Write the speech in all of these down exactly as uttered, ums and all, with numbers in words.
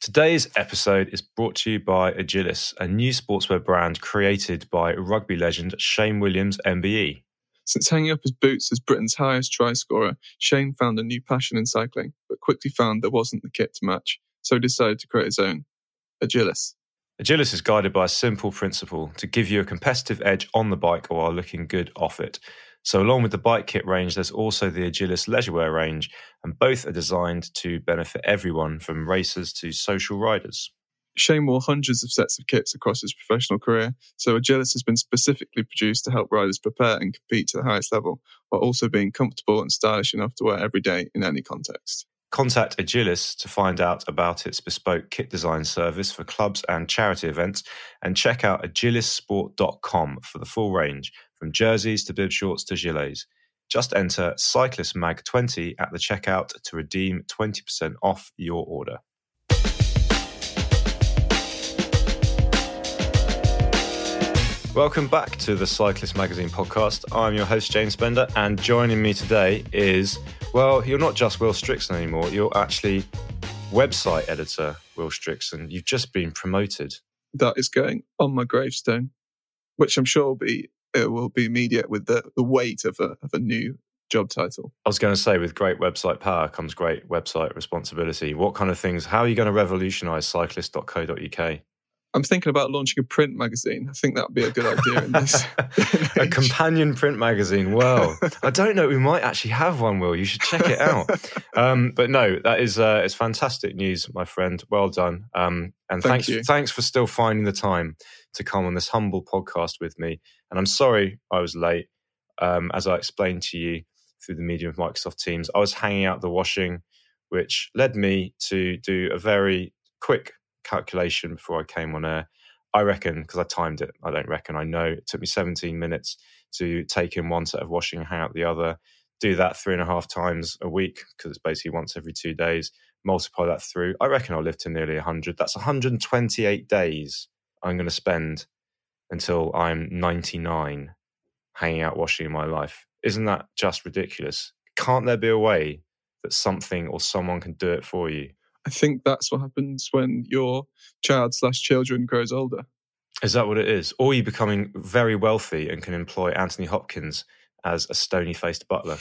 Today's episode is brought to you by Agilis, a new sportswear brand created by rugby legend Shane Williams, M B E. Since hanging up his boots as Britain's highest try scorer, Shane found a new passion in cycling, but quickly found there wasn't the kit to match, so he decided to create his own, Agilis. Agilis is guided by a simple principle to give you a competitive edge on the bike while looking good off it. So along with the bike kit range, there's also the Agilis leisurewear range, and both are designed to benefit everyone from racers to social riders. Shane wore hundreds of sets of kits across his professional career, so Agilis has been specifically produced to help riders prepare and compete to the highest level, while also being comfortable and stylish enough to wear every day in any context. Contact Agilis to find out about its bespoke kit design service for clubs and charity events, and check out agilis sport dot com for the full range, from jerseys to bib shorts to gilets. Just enter Cyclist Mag twenty at the checkout to redeem twenty percent off your order. Welcome back to the Cyclist Magazine podcast. I'm your host, James Bender, and joining me today is, well, you're not just Will Strickson anymore. You're actually website editor, Will Strickson. You've just been promoted. That is going on my gravestone, which I'm sure will be it will be immediate with the, the weight of a of a new job title. I was going to say, with great website power comes great website responsibility. What kind of things? How are you going to revolutionise cyclist dot co dot uk? I'm thinking about launching a print magazine. I think that would be a good idea in this. A companion print magazine. Well, I don't know. We might actually have one, Will. You should check it out. Um, but no, that is uh, it's fantastic news, my friend. Well done. Um, and Thank thanks, you. thanks for still finding the time to come on this humble podcast with me. And I'm sorry I was late. Um, as I explained to you through the medium of Microsoft Teams, I was hanging out the washing, which led me to do a very quick calculation before I came on air. I reckon, because I timed it, I don't reckon, I know it took me seventeen minutes to take in one set of washing and hang out the other. Do that three and a half times a week, because it's basically once every two days. Multiply that through. I reckon I'll live to nearly one hundred. That's one hundred twenty-eight days I'm going to spend until I'm ninety-nine hanging out washing in my life. Isn't that just ridiculous? Can't there be a way that something or someone can do it for you? I think that's what happens when your child slash children grows older. Is that what it is? Or you becoming very wealthy and can employ Anthony Hopkins as a stony-faced butler?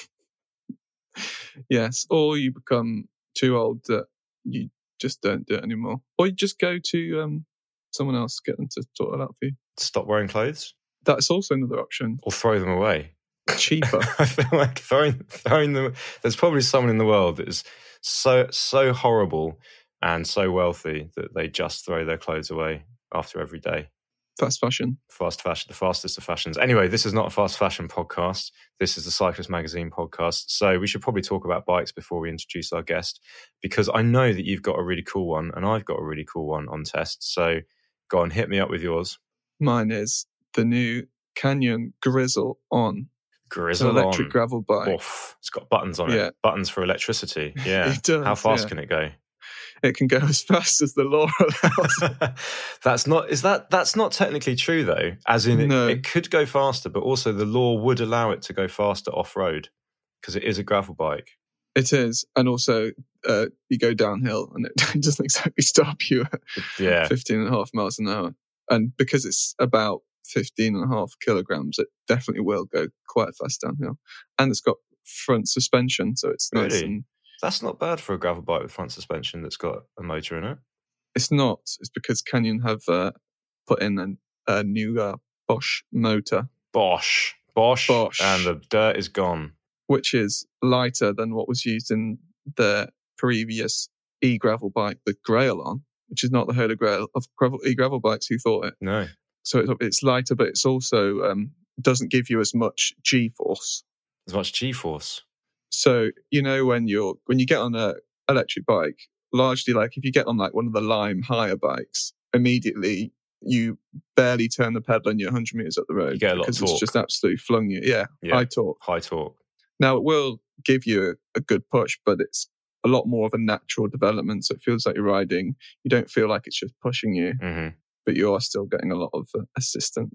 Yes, or you become too old that you just don't do it anymore. Or you just go to um, someone else, get them to sort it out for you. Stop wearing clothes? That's also another option. Or throw them away? Cheaper. I feel like throwing, throwing them... There's probably someone in the world that is so so horrible and so wealthy that they just throw their clothes away after every day. Fast fashion. Fast fashion, the fastest of fashions. Anyway, this is not a fast fashion podcast. This is the Cyclist Magazine podcast. So we should probably talk about bikes before we introduce our guest, because I know that you've got a really cool one and I've got a really cool one on test. So go on, hit me up with yours. Mine is the new Canyon Grizzle On. Grizzle an electric on. gravel bike. Oof. It's got buttons on Yeah. it. Buttons for electricity. Yeah. It does, How fast yeah. can it go? It can go as fast as the law allows. That's not is that that's not technically true though. As in, it, No. it could go faster, but also the law would allow it to go faster off road because it is a gravel bike. It is. And also, uh, you go downhill and it doesn't exactly stop you at Yeah. fifteen and a half miles an hour. And because it's about fifteen and a half kilograms, it definitely will go quite fast downhill. And it's got front suspension, so it's nice. Really? And That's not bad for a gravel bike with front suspension that's got a motor in it. it's not. It's because Canyon have uh, put in a, a new uh, Bosch motor, Bosch. Bosch. Bosch. And the dirt is gone. which is lighter than what was used in the previous e-gravel bike, the Grailon, which is not the Holy Grail of gravel, e-gravel bikes. Who thought it? No. So it's, it's lighter, but it's also um, doesn't give you as much G-force. As much G-force. So you know when you're when you get on a electric bike, largely like if you get on like one of the Lime hire bikes, immediately you barely turn the pedal and you're one hundred meters up the road. You get a lot of because torque. it's just absolutely flung you. Yeah, Yeah. high torque. High torque. Now it will give you a, a good push, but it's a lot more of a natural development. So it feels like you're riding. You don't feel like it's just pushing you, Mm-hmm. but you are still getting a lot of uh, assistance.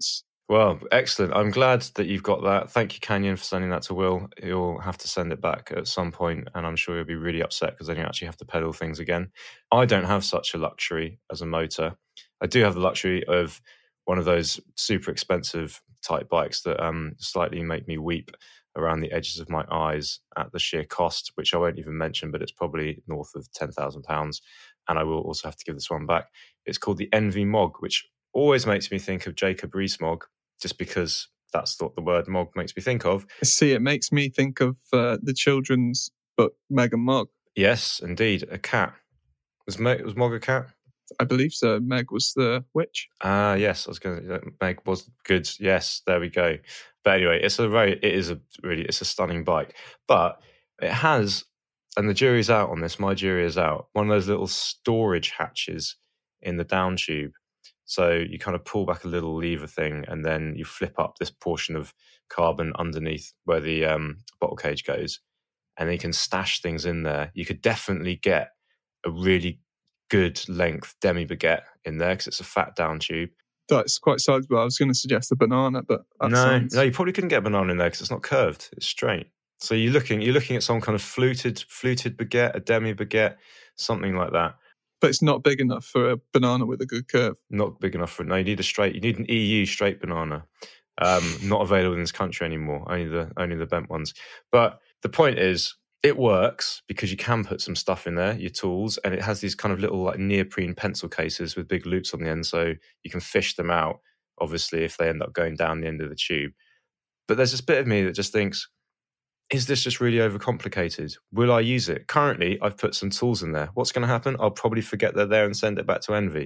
Well, excellent. I'm glad that you've got that. Thank you, Canyon, for sending that to Will. You'll have to send it back at some point, and I'm sure you'll be really upset because then you actually have to pedal things again. I don't have such a luxury as a motor. I do have the luxury of one of those super expensive type bikes that um, slightly make me weep around the edges of my eyes at the sheer cost, which I won't even mention, but it's probably north of ten thousand pounds. And I will also have to give this one back. It's called the Envy Mog, which always makes me think of Jacob Rees-Mogg, just because that's what the word Mog makes me think of. See, it makes me think of uh, the children's book, Meg and Mog. Yes, indeed, a cat. Was Meg, was Mog a cat? I believe so. Meg was the witch. Ah, uh, yes, I was going to. Meg was good. Yes, there we go. But anyway, it's a very, it is a really, it's a stunning bike. But it has, and the jury's out on this. My jury is out. One of those little storage hatches in the down tube. So you kind of pull back a little lever thing, and then you flip up this portion of carbon underneath where the um, bottle cage goes, and then you can stash things in there. You could definitely get a really good length demi baguette in there because it's a fat down tube. That's quite sizable. I was going to suggest a banana, but that no, sounds... no, you probably couldn't get a banana in there because it's not curved; it's straight. So you're looking, you're looking at some kind of fluted, fluted baguette, a demi baguette, something like that. But it's not big enough for a banana with a good curve. Not big enough for no. You need a straight. You need an E U straight banana. Um, not available in this country anymore. Only the only the bent ones. But the point is, it works because you can put some stuff in there, your tools, and it has these kind of little like neoprene pencil cases with big loops on the end, so you can fish them out. Obviously, if they end up going down the end of the tube. But there's this bit of me that just thinks, is this just really overcomplicated? Will I use it? Currently, I've put some tools in there. What's going to happen? I'll probably forget they're there and send it back to Envy.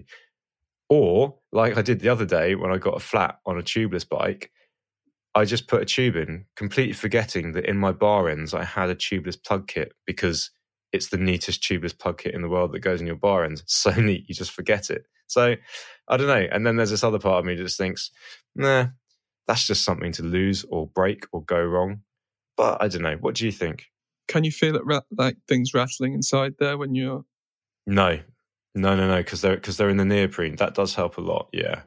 Or, like I did the other day when I got a flat on a tubeless bike, I just put a tube in, completely forgetting that in my bar ends I had a tubeless plug kit because it's the neatest tubeless plug kit in the world that goes in your bar ends. So neat, you just forget it. So, I don't know. And then there's this other part of me that just thinks, nah, that's just something to lose or break or go wrong. But I don't know. What do you think? Can you feel it ra- like things rattling inside there when you're... No. No, no, no, because they're, because they're in the neoprene. That does help a lot, yeah.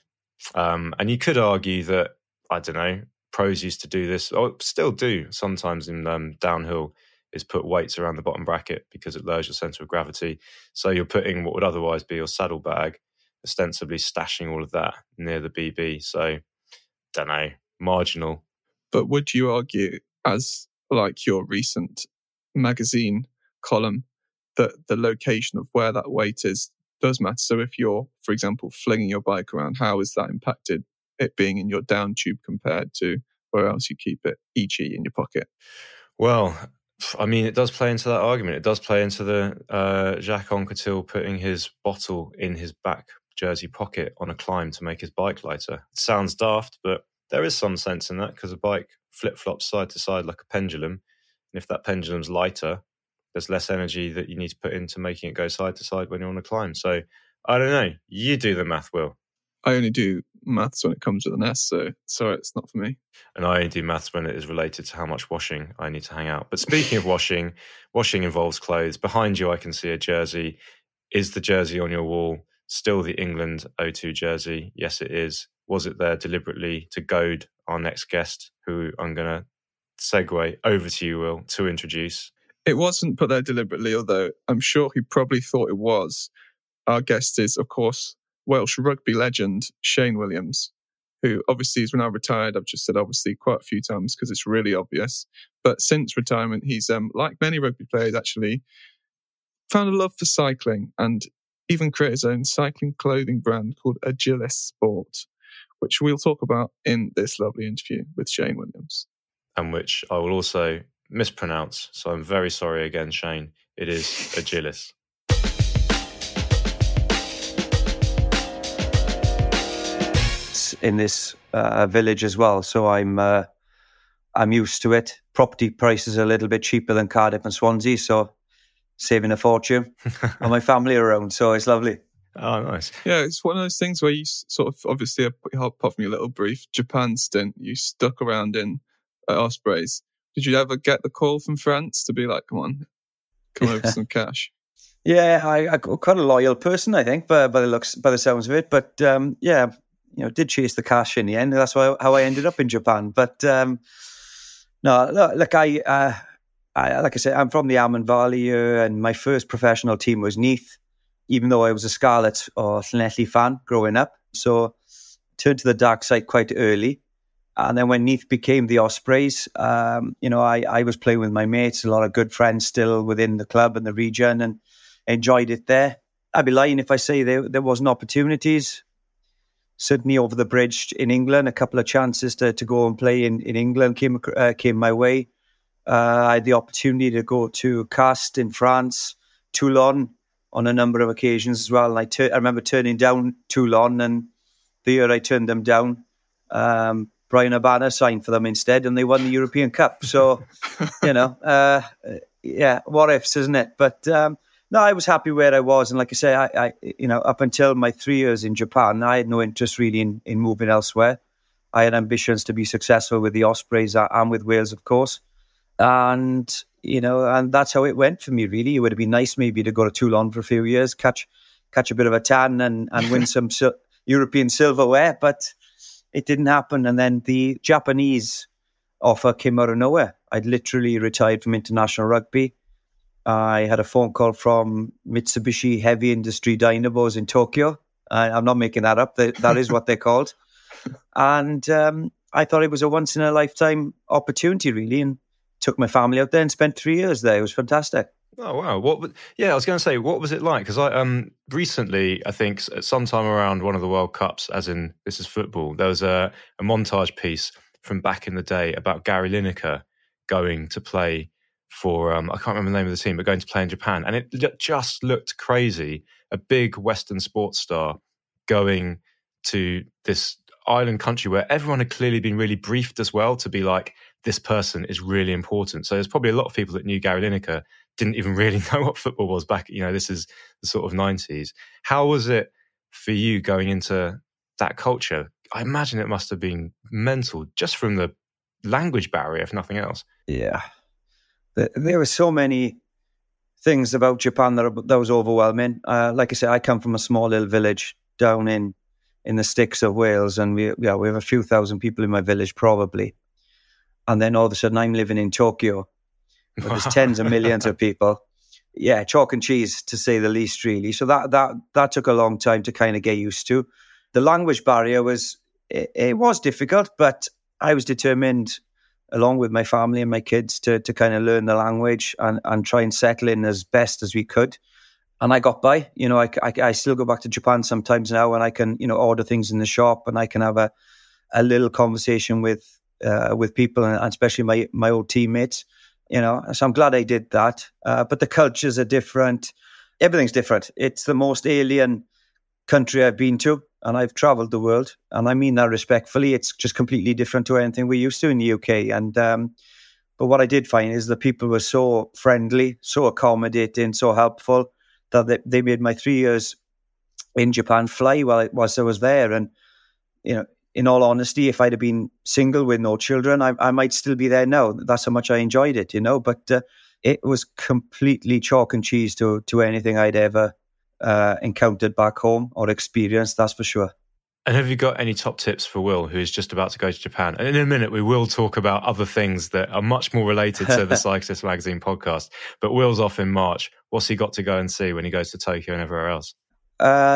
Um, and you could argue that, I don't know, pros used to do this, or still do sometimes in um, downhill, is put weights around the bottom bracket because it lowers your centre of gravity. So you're putting what would otherwise be your saddlebag, ostensibly stashing all of that near the B B. So, don't know, marginal. But would you argue, as like your recent magazine column, that the location of where that weight is does matter? So if you're, for example, flinging your bike around, how is that impacted, it being in your down tube compared to where else you keep it, for example in your pocket? Well, I mean, it does play into that argument. It does play into the uh, Jacques Anquetil putting his bottle in his back jersey pocket on a climb to make his bike lighter. It sounds daft, but there is some sense in that because a bike flip-flops side to side like a pendulum. And if that pendulum's lighter, there's less energy that you need to put into making it go side to side when you're on a climb. So, I don't know. You do the math, Will. I only do maths when it comes with an S, so sorry, it's not for me. And I only do maths when it is related to how much washing I need to hang out. But speaking of washing, washing involves clothes. Behind you, I can see a jersey. Is the jersey on your wall still the England O two jersey? Yes, it is. Was it there deliberately to goad our next guest, who I'm going to segue over to you, Will, to introduce? It wasn't put there deliberately, although I'm sure he probably thought it was. Our guest is, of course, Welsh rugby legend Shane Williams, who obviously is now retired. I've just said obviously quite a few times because it's really obvious. But since retirement, he's, um, like many rugby players actually, found a love for cycling and even created his own cycling clothing brand called Agilis Sport, which we'll talk about in this lovely interview with Shane Williams. And which I will also mispronounce. So I'm very sorry again, Shane. It is Agilis. In this uh, village as well, so I'm uh, I'm used to it. Property prices are a little bit cheaper than Cardiff and Swansea, so saving a fortune. And my family are around, so it's lovely. Oh, nice. Yeah, it's one of those things where you sort of, obviously, apart from your little brief Japan stint, you stuck around in at Ospreys. Did you ever get the call from France to be like, come on, come over some cash? Yeah, I, I'm quite a loyal person, I think, by, by the looks, by the sounds of it. But um, yeah, you know, did chase the cash in the end. That's why, how I ended up in Japan. But um, no, look, look I, uh, I, like I said, I'm from the Amman Valley here, and my first professional team was Neath, even though I was a Scarlet or Llanelli fan growing up. So turned to the dark side quite early. And then when Neath became the Ospreys, um, you know, I, I was playing with my mates, a lot of good friends still within the club and the region, and enjoyed it there. I'd be lying if I say there, there wasn't opportunities. Certainly over the bridge in England, a couple of chances to, to go and play in, in England came uh, came my way. Uh, I had the opportunity to go to Castres in France, Toulon on a number of occasions as well. And I, tur- I remember turning down Toulon, and the year I turned them down, um, Brian Urbana signed for them instead, and they won the European Cup. So, you know, uh, yeah, what ifs, isn't it? But um, no, I was happy where I was. And like I say, I, I, you know, up until my three years in Japan, I had no interest really in, in moving elsewhere. I had ambitions to be successful with the Ospreys and with Wales, of course. And, you know, and that's how it went for me, really. It would have been nice maybe to go to Toulon for a few years, catch catch a bit of a tan and, and win some sil- European silverware, but it didn't happen. And then the Japanese offer came out of nowhere. I'd literally retired from international rugby. I had a phone call from Mitsubishi Heavy Industry Dynamos in Tokyo. I, I'm not making that up. They, that is what they're called. And um, I thought it was a once-in-a-lifetime opportunity, really, and took my family out there and spent three years there. It was fantastic. Oh, wow. What? Yeah, I was going to say, what was it like? Because I um recently, I think sometime around one of the World Cups, as in this is football, there was a, a montage piece from back in the day about Gary Lineker going to play for, um, I can't remember the name of the team, but going to play in Japan. And it just looked crazy. A big Western sports star going to this island country where everyone had clearly been really briefed as well to be like, this person is really important. So there's probably a lot of people that knew Gary Lineker didn't even really know what football was back, you know, this is the sort of nineties. How was it for you going into that culture? I imagine it must have been mental just from the language barrier, if nothing else. Yeah. There were so many things about Japan that, that was overwhelming. Uh, like I said, I come from a small little village down in, in the sticks of Wales, and we, yeah, we have a few thousand people in my village probably. And then all of a sudden I'm living in Tokyo, where there's tens of millions of people. Yeah, chalk and cheese, to say the least, really. So that that that took a long time to kind of get used to. The language barrier was, it, it was difficult, but I was determined, along with my family and my kids, to to kind of learn the language and, and try and settle in as best as we could. And I got by. You know, I, I, I still go back to Japan sometimes now, and I can, you know, order things in the shop, and I can have a, a little conversation with uh, with people, and especially my, my old teammates. You know, so I'm glad I did that. Uh, but the cultures are different. Everything's different. It's the most alien country I've been to, and I've traveled the world. And I mean that respectfully. It's just completely different to anything we're used to in the U K. And um, but what I did find is the people were so friendly, so accommodating, so helpful that they, they made my three years in Japan fly while it was I was there. And you know, in all honesty, if I'd have been single with no children, I, I might still be there now. That's how much I enjoyed it, you know. But uh, it was completely chalk and cheese to to anything I'd ever uh, encountered back home or experienced, that's for sure. And have you got any top tips for Will, who's just about to go to Japan? And in a minute, we will talk about other things that are much more related to the Cyclist Magazine podcast. But Will's off in March. What's he got to go and see when he goes to Tokyo and everywhere else? Uh,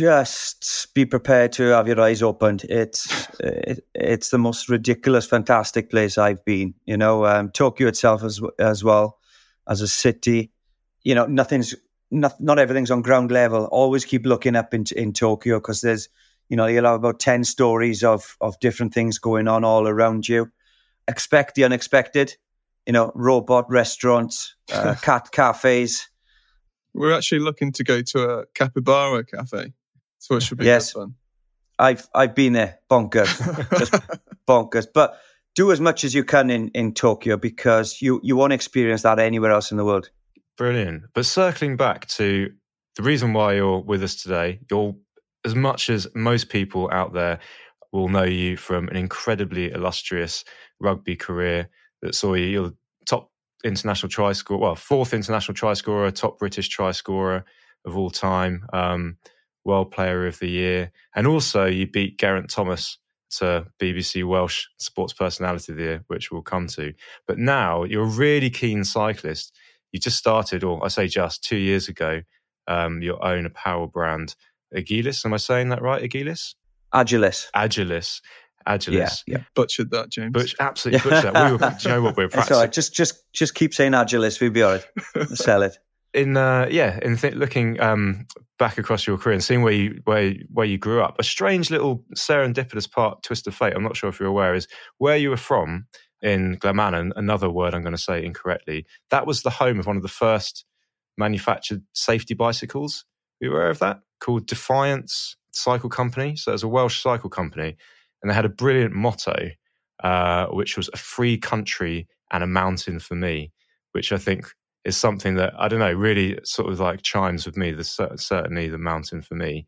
just be prepared to have your eyes opened. It's it, it's the most ridiculous, fantastic place I've been. You know, um, Tokyo itself as as well as a city. You know, nothing's not not everything's on ground level. Always keep looking up in in Tokyo, because there's, you know, you'll have about ten stories of of different things going on all around you. Expect the unexpected. You know, robot restaurants, uh, cat cafes. We're actually looking to go to a capybara cafe, so it should be yes. good fun. I've I've been there, bonkers, just bonkers. But do as much as you can in, in Tokyo, because you, you won't experience that anywhere else in the world. Brilliant. But circling back to the reason why you're with us today, you're, as much as most people out there will know you from an incredibly illustrious rugby career that saw you, you're top international try scorer, well, fourth international try scorer, top British try scorer of all time. Um, World Player of the Year. And also you beat Geraint Thomas to B B C Welsh Sports Personality of the Year, which we'll come to. But now you're a really keen cyclist. You just started, or I say just, two years ago, um, your own apparel brand, Agilis. Am I saying that right, Agilis? Agilis. Agilis. Agilis. Yeah, yeah. Butchered that, James. Butch, absolutely butchered that. We were, do you know what we were practicing? All right. Just, just, just keep saying Agilis. We'll be all right. We'll sell it. In uh, yeah, in th- looking um, back across your career and seeing where you where where you grew up, a strange little serendipitous part, twist of fate. I'm not sure if you're aware, is where you were from in Glenmannon. Another word I'm going to say incorrectly. That was the home of one of the first manufactured safety bicycles. Are you aware of that? Called Defiance Cycle Company. So it was a Welsh cycle company, and they had a brilliant motto, uh, which was "A free country and a mountain for me," which I think is something that, I don't know, really sort of like chimes with me. There's certainly the mountain for me.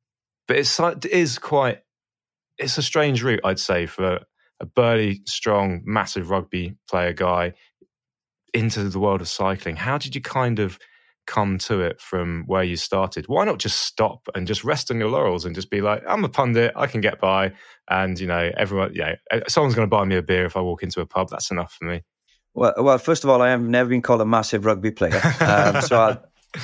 But it's, it is quite, it's a strange route, I'd say, for a burly, strong, massive rugby player guy into the world of cycling. How did you kind of come to it from where you started? Why not just stop and just rest on your laurels and just be like, I'm a pundit, I can get by. And, you know, everyone, yeah, someone's going to buy me a beer if I walk into a pub. That's enough for me. Well, well, first of all, I have never been called a massive rugby player. Um, so I'll,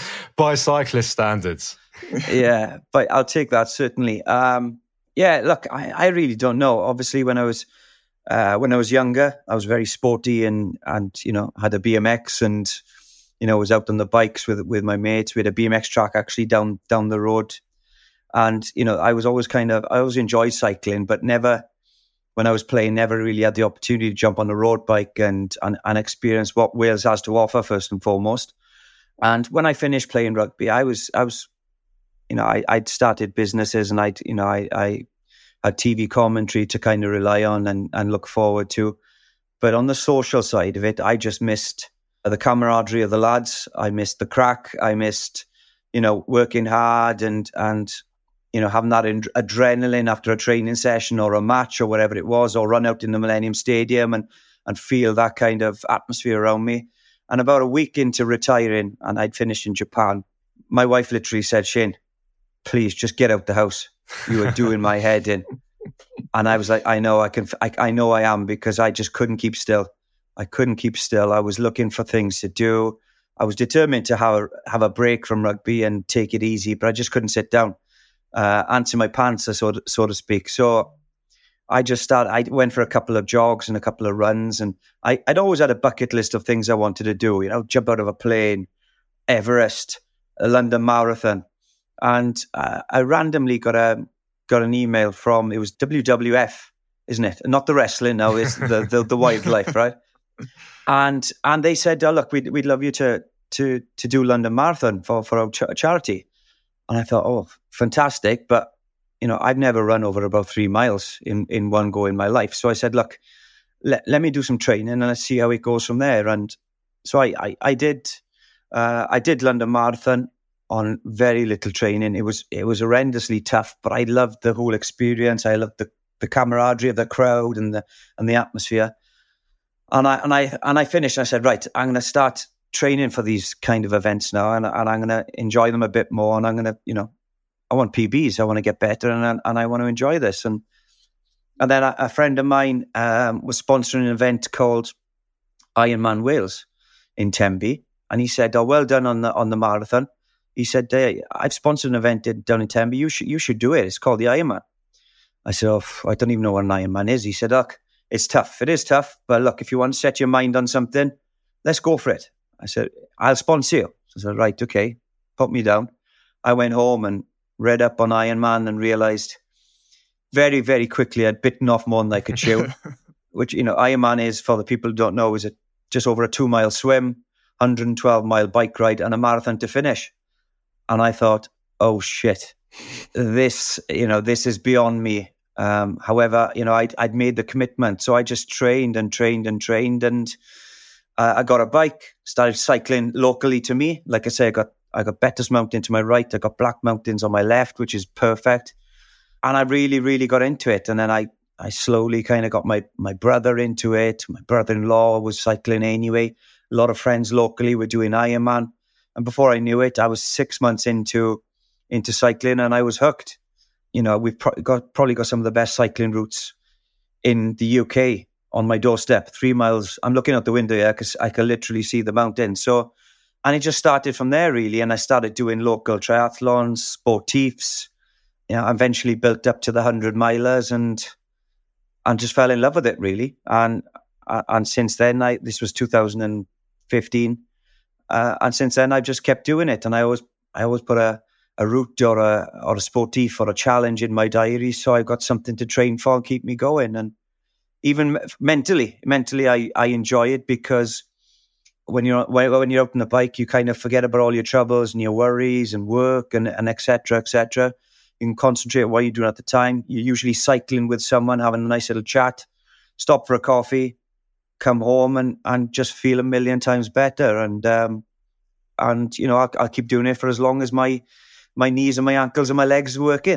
by cyclist standards. Yeah, but I'll take that, certainly. Um, yeah, look, I, I really don't know. Obviously, when I was uh, when I was younger, I was very sporty and, and you know, had a B M X and, you know, was out on the bikes with with my mates. We had a B M X track actually down down the road. And, you know, I was always kind of, I always enjoyed cycling, but never... when I was playing, never really had the opportunity to jump on a road bike and, and and experience what Wales has to offer first and foremost. And when I finished playing rugby, I was I was, you know, I I'd started businesses and I you know I I had T V commentary to kind of rely on and and look forward to. But on the social side of it, I just missed the camaraderie of the lads. I missed the crack. I missed, you know, working hard and and. you know, having that adrenaline after a training session or a match or whatever it was, or run out in the Millennium Stadium and, and feel that kind of atmosphere around me. And about a week into retiring, and I'd finished in Japan, my wife literally said, Shane, please just get out the house. You are doing my head in. And I was like, I know I can, I, I know I am, because I just couldn't keep still. I couldn't keep still. I was looking for things to do. I was determined to have a, have a break from rugby and take it easy, but I just couldn't sit down. Uh, answer my pants, so to, so to speak. So I just started, I went for a couple of jogs and a couple of runs, and I, I'd always had a bucket list of things I wanted to do, you know, jump out of a plane, Everest, a London Marathon. And uh, I randomly got a got an email from, it was W W F, isn't it? Not the wrestling, no, it's the, the, the wildlife, right? And and they said, oh, look, we'd, we'd love you to to to do London Marathon for, for our ch- charity. And I thought, oh, fantastic. But, you know, I've never run over about three miles in, in one go in my life. So I said, look, let, let me do some training and let's see how it goes from there. And so I, I, I did uh, I did London Marathon on very little training. It was it was horrendously tough, but I loved the whole experience. I loved the, the camaraderie of the crowd and the and the atmosphere. And I and I and I finished. I said, right, I'm going to start training for these kind of events now, and, and I'm going to enjoy them a bit more. And I'm going to, you know, I want P Bs. I want to get better, and and I want to enjoy this. And and then a, a friend of mine um, was sponsoring an event called Ironman Wales in Tenby, and he said, "Oh, well done on the on the marathon." He said, hey, "I've sponsored an event down in Tenby. You should you should do it. It's called the Ironman." I said, "Oh, I don't even know what an Ironman is." He said, "Look, it's tough. It is tough, but look, if you want to set your mind on something, let's go for it." I said, "I'll sponsor you." So I said, "Right, okay." Put me down. I went home and read up on Ironman and realised very, very quickly I'd bitten off more than I could chew. Which, you know, Ironman is, for the people who don't know, is a, just over a two-mile swim, one hundred twelve mile bike ride, and a marathon to finish. And I thought, oh, shit, this, you know, this is beyond me. Um, however, you know, I'd, I'd made the commitment. So I just trained and trained and trained and Uh, I got a bike, started cycling locally to me. Like I say, I got I got Bettis Mountain to my right. I got Black Mountains on my left, which is perfect. And I really, really got into it. And then I, I slowly kind of got my, my brother into it. My brother-in-law was cycling anyway. A lot of friends locally were doing Ironman. And before I knew it, I was six months into into cycling, and I was hooked. You know, we've pro- got probably got some of the best cycling routes in the U K on my doorstep. Three miles. I'm looking out the window here because I can literally see the mountain. So, and it just started from there really. And I started doing local triathlons, sportifs. You know, I eventually built up to the hundred milers and and just fell in love with it really. And and since then, I this was two thousand fifteen, uh, and since then I've just kept doing it. And I always I always put a a route or a or a sportif or a challenge in my diary, so I've got something to train for and keep me going. And even mentally, mentally, I, I enjoy it because when you're when you're out on the bike, you kind of forget about all your troubles and your worries and work and and et cetera, et cetera. You can concentrate on what you're doing at the time. You're usually cycling with someone, having a nice little chat, stop for a coffee, come home, and and just feel a million times better. And um, and you know, I'll, I'll keep doing it for as long as my my knees and my ankles and my legs working.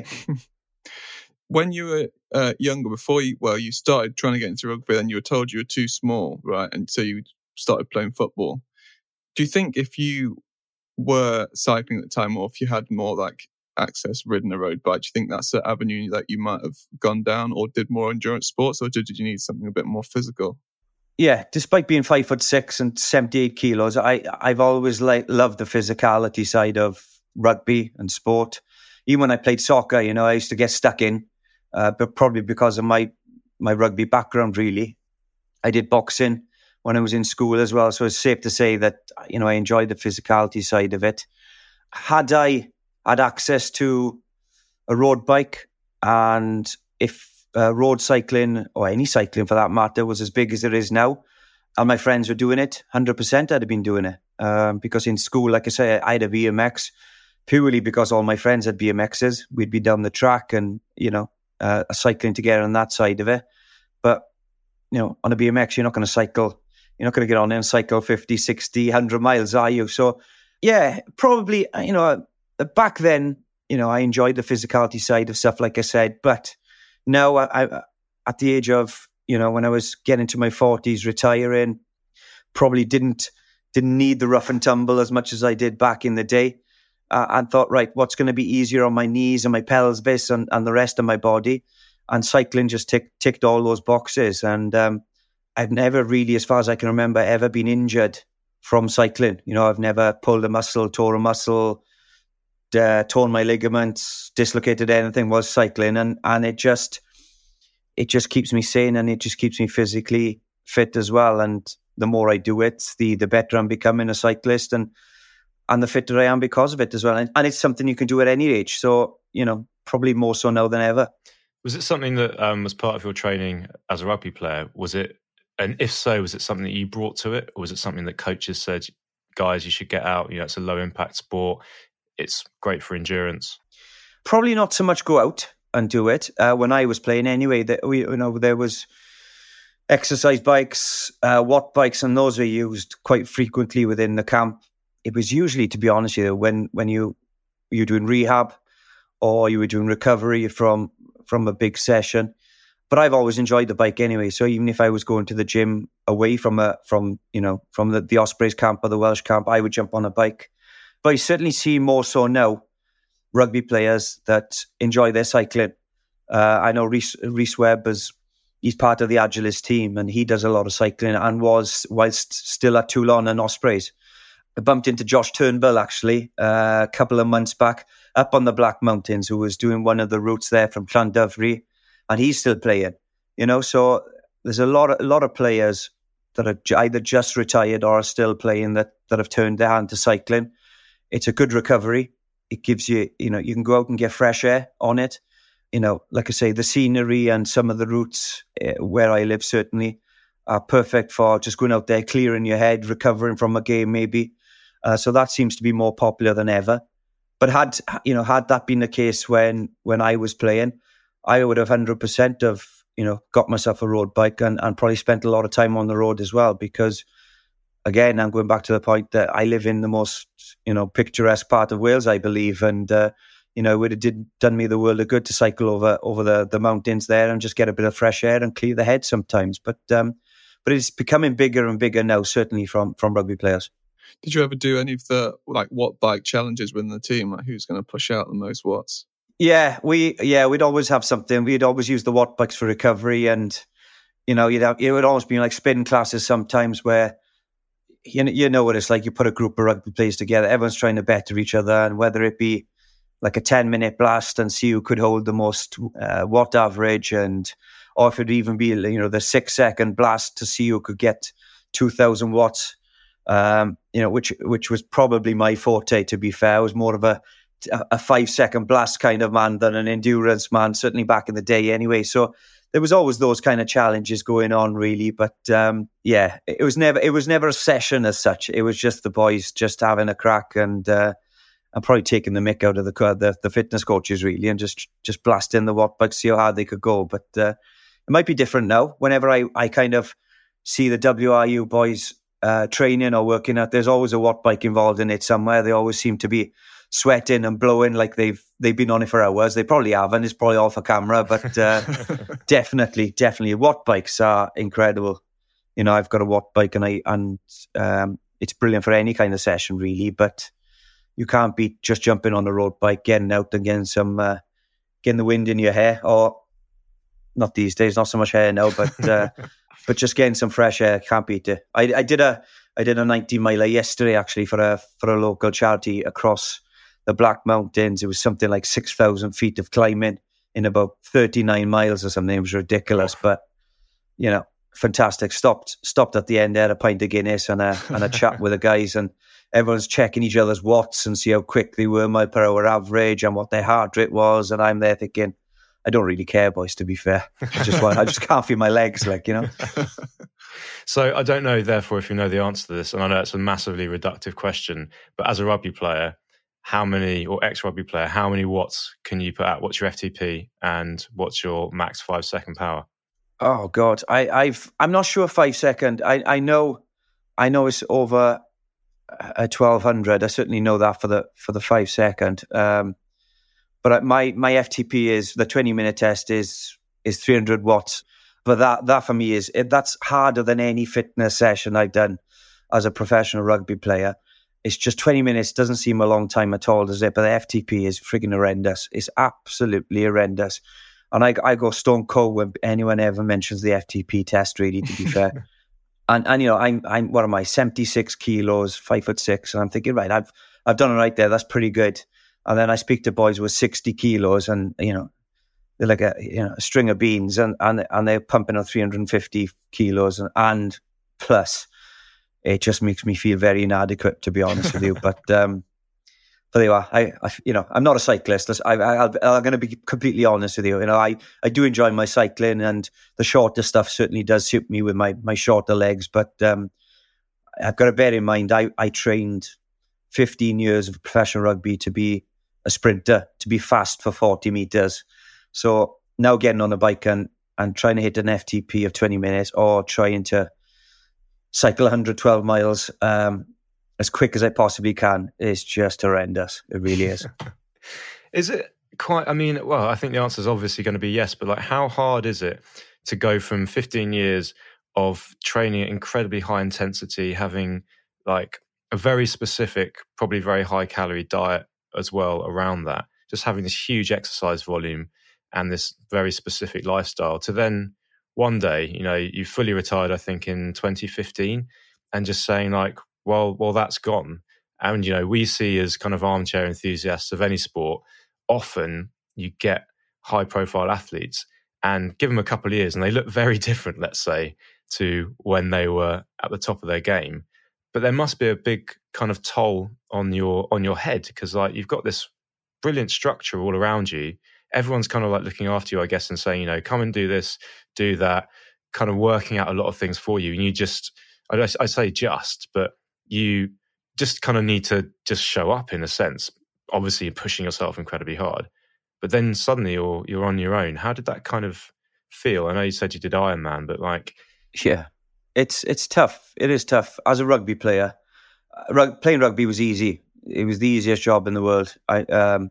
When you were uh, younger, before you, well, you started trying to get into rugby, then you were told you were too small, right? And so you started playing football. Do you think if you were cycling at the time, or if you had more like access, ridden a road bike, do you think that's an avenue that you might have gone down, or did more endurance sports, or did you need something a bit more physical? Yeah, despite being five foot six and seventy-eight kilos, I, I've always like loved the physicality side of rugby and sport. Even when I played soccer, you know, I used to get stuck in, uh, but probably because of my my rugby background, really. I did boxing when I was in school as well, so it's safe to say that, you know, I enjoyed the physicality side of it. Had I had access to a road bike, and if uh, road cycling, or any cycling for that matter, was as big as it is now, and my friends were doing it, one hundred percent I'd have been doing it. Um, because in school, like I say, I had a B M X, purely because all my friends had B M Xs. We'd be down the track and, you know, uh, cycling together on that side of it. But, you know, on a B M X, you're not going to cycle, you're not going to get on there and cycle fifty, sixty, one hundred miles, are you? So, yeah, probably, you know, back then, you know, I enjoyed the physicality side of stuff, like I said. But now, I, I at the age of, you know, when I was getting to my forties, retiring, probably didn't didn't need the rough and tumble as much as I did back in the day. Uh, and thought, right, what's going to be easier on my knees and my pelvis and, and the rest of my body? And cycling just tick, ticked all those boxes. And um, I've never really, as far as I can remember, ever been injured from cycling. You know, I've never pulled a muscle, tore a muscle, uh, torn my ligaments, dislocated anything while cycling. And and it just it just keeps me sane, and it just keeps me physically fit as well. And the more I do it, the the better I'm becoming a cyclist, and and the fitter I am because of it as well. And, and it's something you can do at any age. So, you know, probably more so now than ever. Was it something that um, was part of your training as a rugby player? Was it, and if so, was it something that you brought to it? Or was it something that coaches said, guys, you should get out, you know, it's a low impact sport, it's great for endurance? Probably not so much go out and do it. Uh, when I was playing anyway, that we, you know, there was exercise bikes, uh, watt bikes, and those were used quite frequently within the camp. It was usually, to be honest with you, when, when you, you're doing rehab or you were doing recovery from, from a big session. But I've always enjoyed the bike anyway. So even if I was going to the gym away from a, from, you know, from the, the Ospreys camp or the Welsh camp, I would jump on a bike. But I certainly see more so now rugby players that enjoy their cycling. Uh, I know Rhys, Rhys Webb, is, he's part of the Agilist team, and he does a lot of cycling and was, whilst still at Toulon and Ospreys. I bumped into Josh Turnbull, actually, uh, a couple of months back up on the Black Mountains, who was doing one of the routes there from Llandudno, and he's still playing, you know. So there's a lot of, a lot of players that are either just retired or are still playing that, that have turned their hand to cycling. It's a good recovery. It gives you, you know, you can go out and get fresh air on it. You know, like I say, the scenery and some of the routes uh, where I live certainly are perfect for just going out there, clearing your head, recovering from a game maybe. Uh, so that seems to be more popular than ever. But had, you know, had that been the case when, when I was playing, I would have one hundred percent of, you know, got myself a road bike and, and probably spent a lot of time on the road as well. Because, again, I'm going back to the point that I live in the most, you know, picturesque part of Wales, I believe. And, uh, you know, it would have did, done me the world of good to cycle over over the, the mountains there and just get a bit of fresh air and clear the head sometimes. But um, but it's becoming bigger and bigger now, certainly from, from rugby players. Did you ever do any of the like watt bike challenges within the team? Like who's going to push out the most watts? Yeah, we yeah we'd always have something. We'd always use the watt bikes for recovery, and you know you'd have, it would always be like spin classes sometimes where you know, you know what it's like. You put a group of rugby players together, everyone's trying to better each other, and whether it be like a ten minute blast and see who could hold the most uh, watt average, and or if it'd even be you know the six second blast to see who could get two thousand watts. Um, you know, which which was probably my forte. To be fair, I was more of a a five second blast kind of man than an endurance man, certainly back in the day anyway. So there was always those kind of challenges going on really. But um, yeah, it was never it was never a session as such. It was just the boys just having a crack and uh, and probably taking the mick out of the, the the fitness coaches really, and just just blasting the watt bike, see how hard they could go. But uh, it might be different now. Whenever I, I kind of see the W R U boys uh, training or working out, there's always a watt bike involved in it somewhere. They always seem to be sweating and blowing like they've they've been on it for hours. They probably haven't. It's probably all for camera, but uh, definitely, definitely, watt bikes are incredible. You know, I've got a watt bike, and I and um, it's brilliant for any kind of session, really. But you can't beat just jumping on a road bike, getting out and getting some, uh, getting the wind in your hair, or not these days, not so much hair now, but uh, but just getting some fresh air. Can't beat it. I, I did a I did a ninety miler yesterday actually for a for a local charity across the Black Mountains. It was something like six thousand feet of climbing in about thirty-nine miles or something. It was ridiculous, but, you know, fantastic. Stopped stopped at the end, had a pint of Guinness and a, and a chat with the guys, and everyone's checking each other's watts and see how quick they were, mile per hour average, and what their heart rate was. And I'm there thinking, I don't really care, boys, to be fair. I just want, I just can't feel my legs, like, you know. So I don't know, therefore, if you know the answer to this, and I know it's a massively reductive question, but as a rugby player, how many, or ex-rugby player, how many watts can you put out? What's your F T P and what's your max five second power? Oh God, I, I've, I'm not sure five second. I, I know, I know it's over a twelve hundred. I certainly know that for the for the five second. Um, but my my F T P is the twenty minute test is is three hundred watts. But that that for me is that's harder than any fitness session I've done as a professional rugby player. It's just twenty minutes, doesn't seem a long time at all, does it? But the F T P is frigging horrendous. It's absolutely horrendous. And I, I go stone cold when anyone ever mentions the F T P test, really, to be fair. And, and you know, I'm, I'm what am I, seventy-six kilos, five foot six. And I'm thinking, right, I've I've done it right there. That's pretty good. And then I speak to boys with sixty kilos and, you know, they're like a, you know, a string of beans and, and, and they're pumping on three hundred fifty kilos and, and plus. It just makes me feel very inadequate, to be honest with you. But um, but there you are. I, I, you know, I'm not a cyclist. I, I, I'll, I'm going to be completely honest with you. You know, I, I do enjoy my cycling, and the shorter stuff certainly does suit me with my, my shorter legs. But um, I've got to bear in mind, I, I trained fifteen years of professional rugby to be a sprinter, to be fast for forty meters. So now getting on a bike and, and trying to hit an F T P of twenty minutes, or trying to cycle one hundred twelve miles um, as quick as I possibly can is just horrendous. It really is. Is it quite, I mean, well, I think the answer is obviously going to be yes, but like how hard is it to go from fifteen years of training at incredibly high intensity, having like a very specific, probably very high calorie diet as well around that, just having this huge exercise volume and this very specific lifestyle, to then one day, you know, you fully retired, I think, in twenty fifteen, and just saying like, well, well, that's gone. And, you know, we see as kind of armchair enthusiasts of any sport, often you get high profile athletes and give them a couple of years and they look very different, let's say, to when they were at the top of their game. But there must be a big kind of toll on your, on your head, because like you've got this brilliant structure all around you. Everyone's kind of like looking after you, I guess, and saying, you know, come and do this, do that, kind of working out a lot of things for you. And you just, I, I say just, but you just kind of need to just show up in a sense. Obviously, you're pushing yourself incredibly hard, but then suddenly you're you're on your own. How did that kind of feel? I know you said you did Ironman, but like, yeah, it's it's tough. It is tough as a rugby player. Uh, rug, playing rugby was easy. It was the easiest job in the world. I um.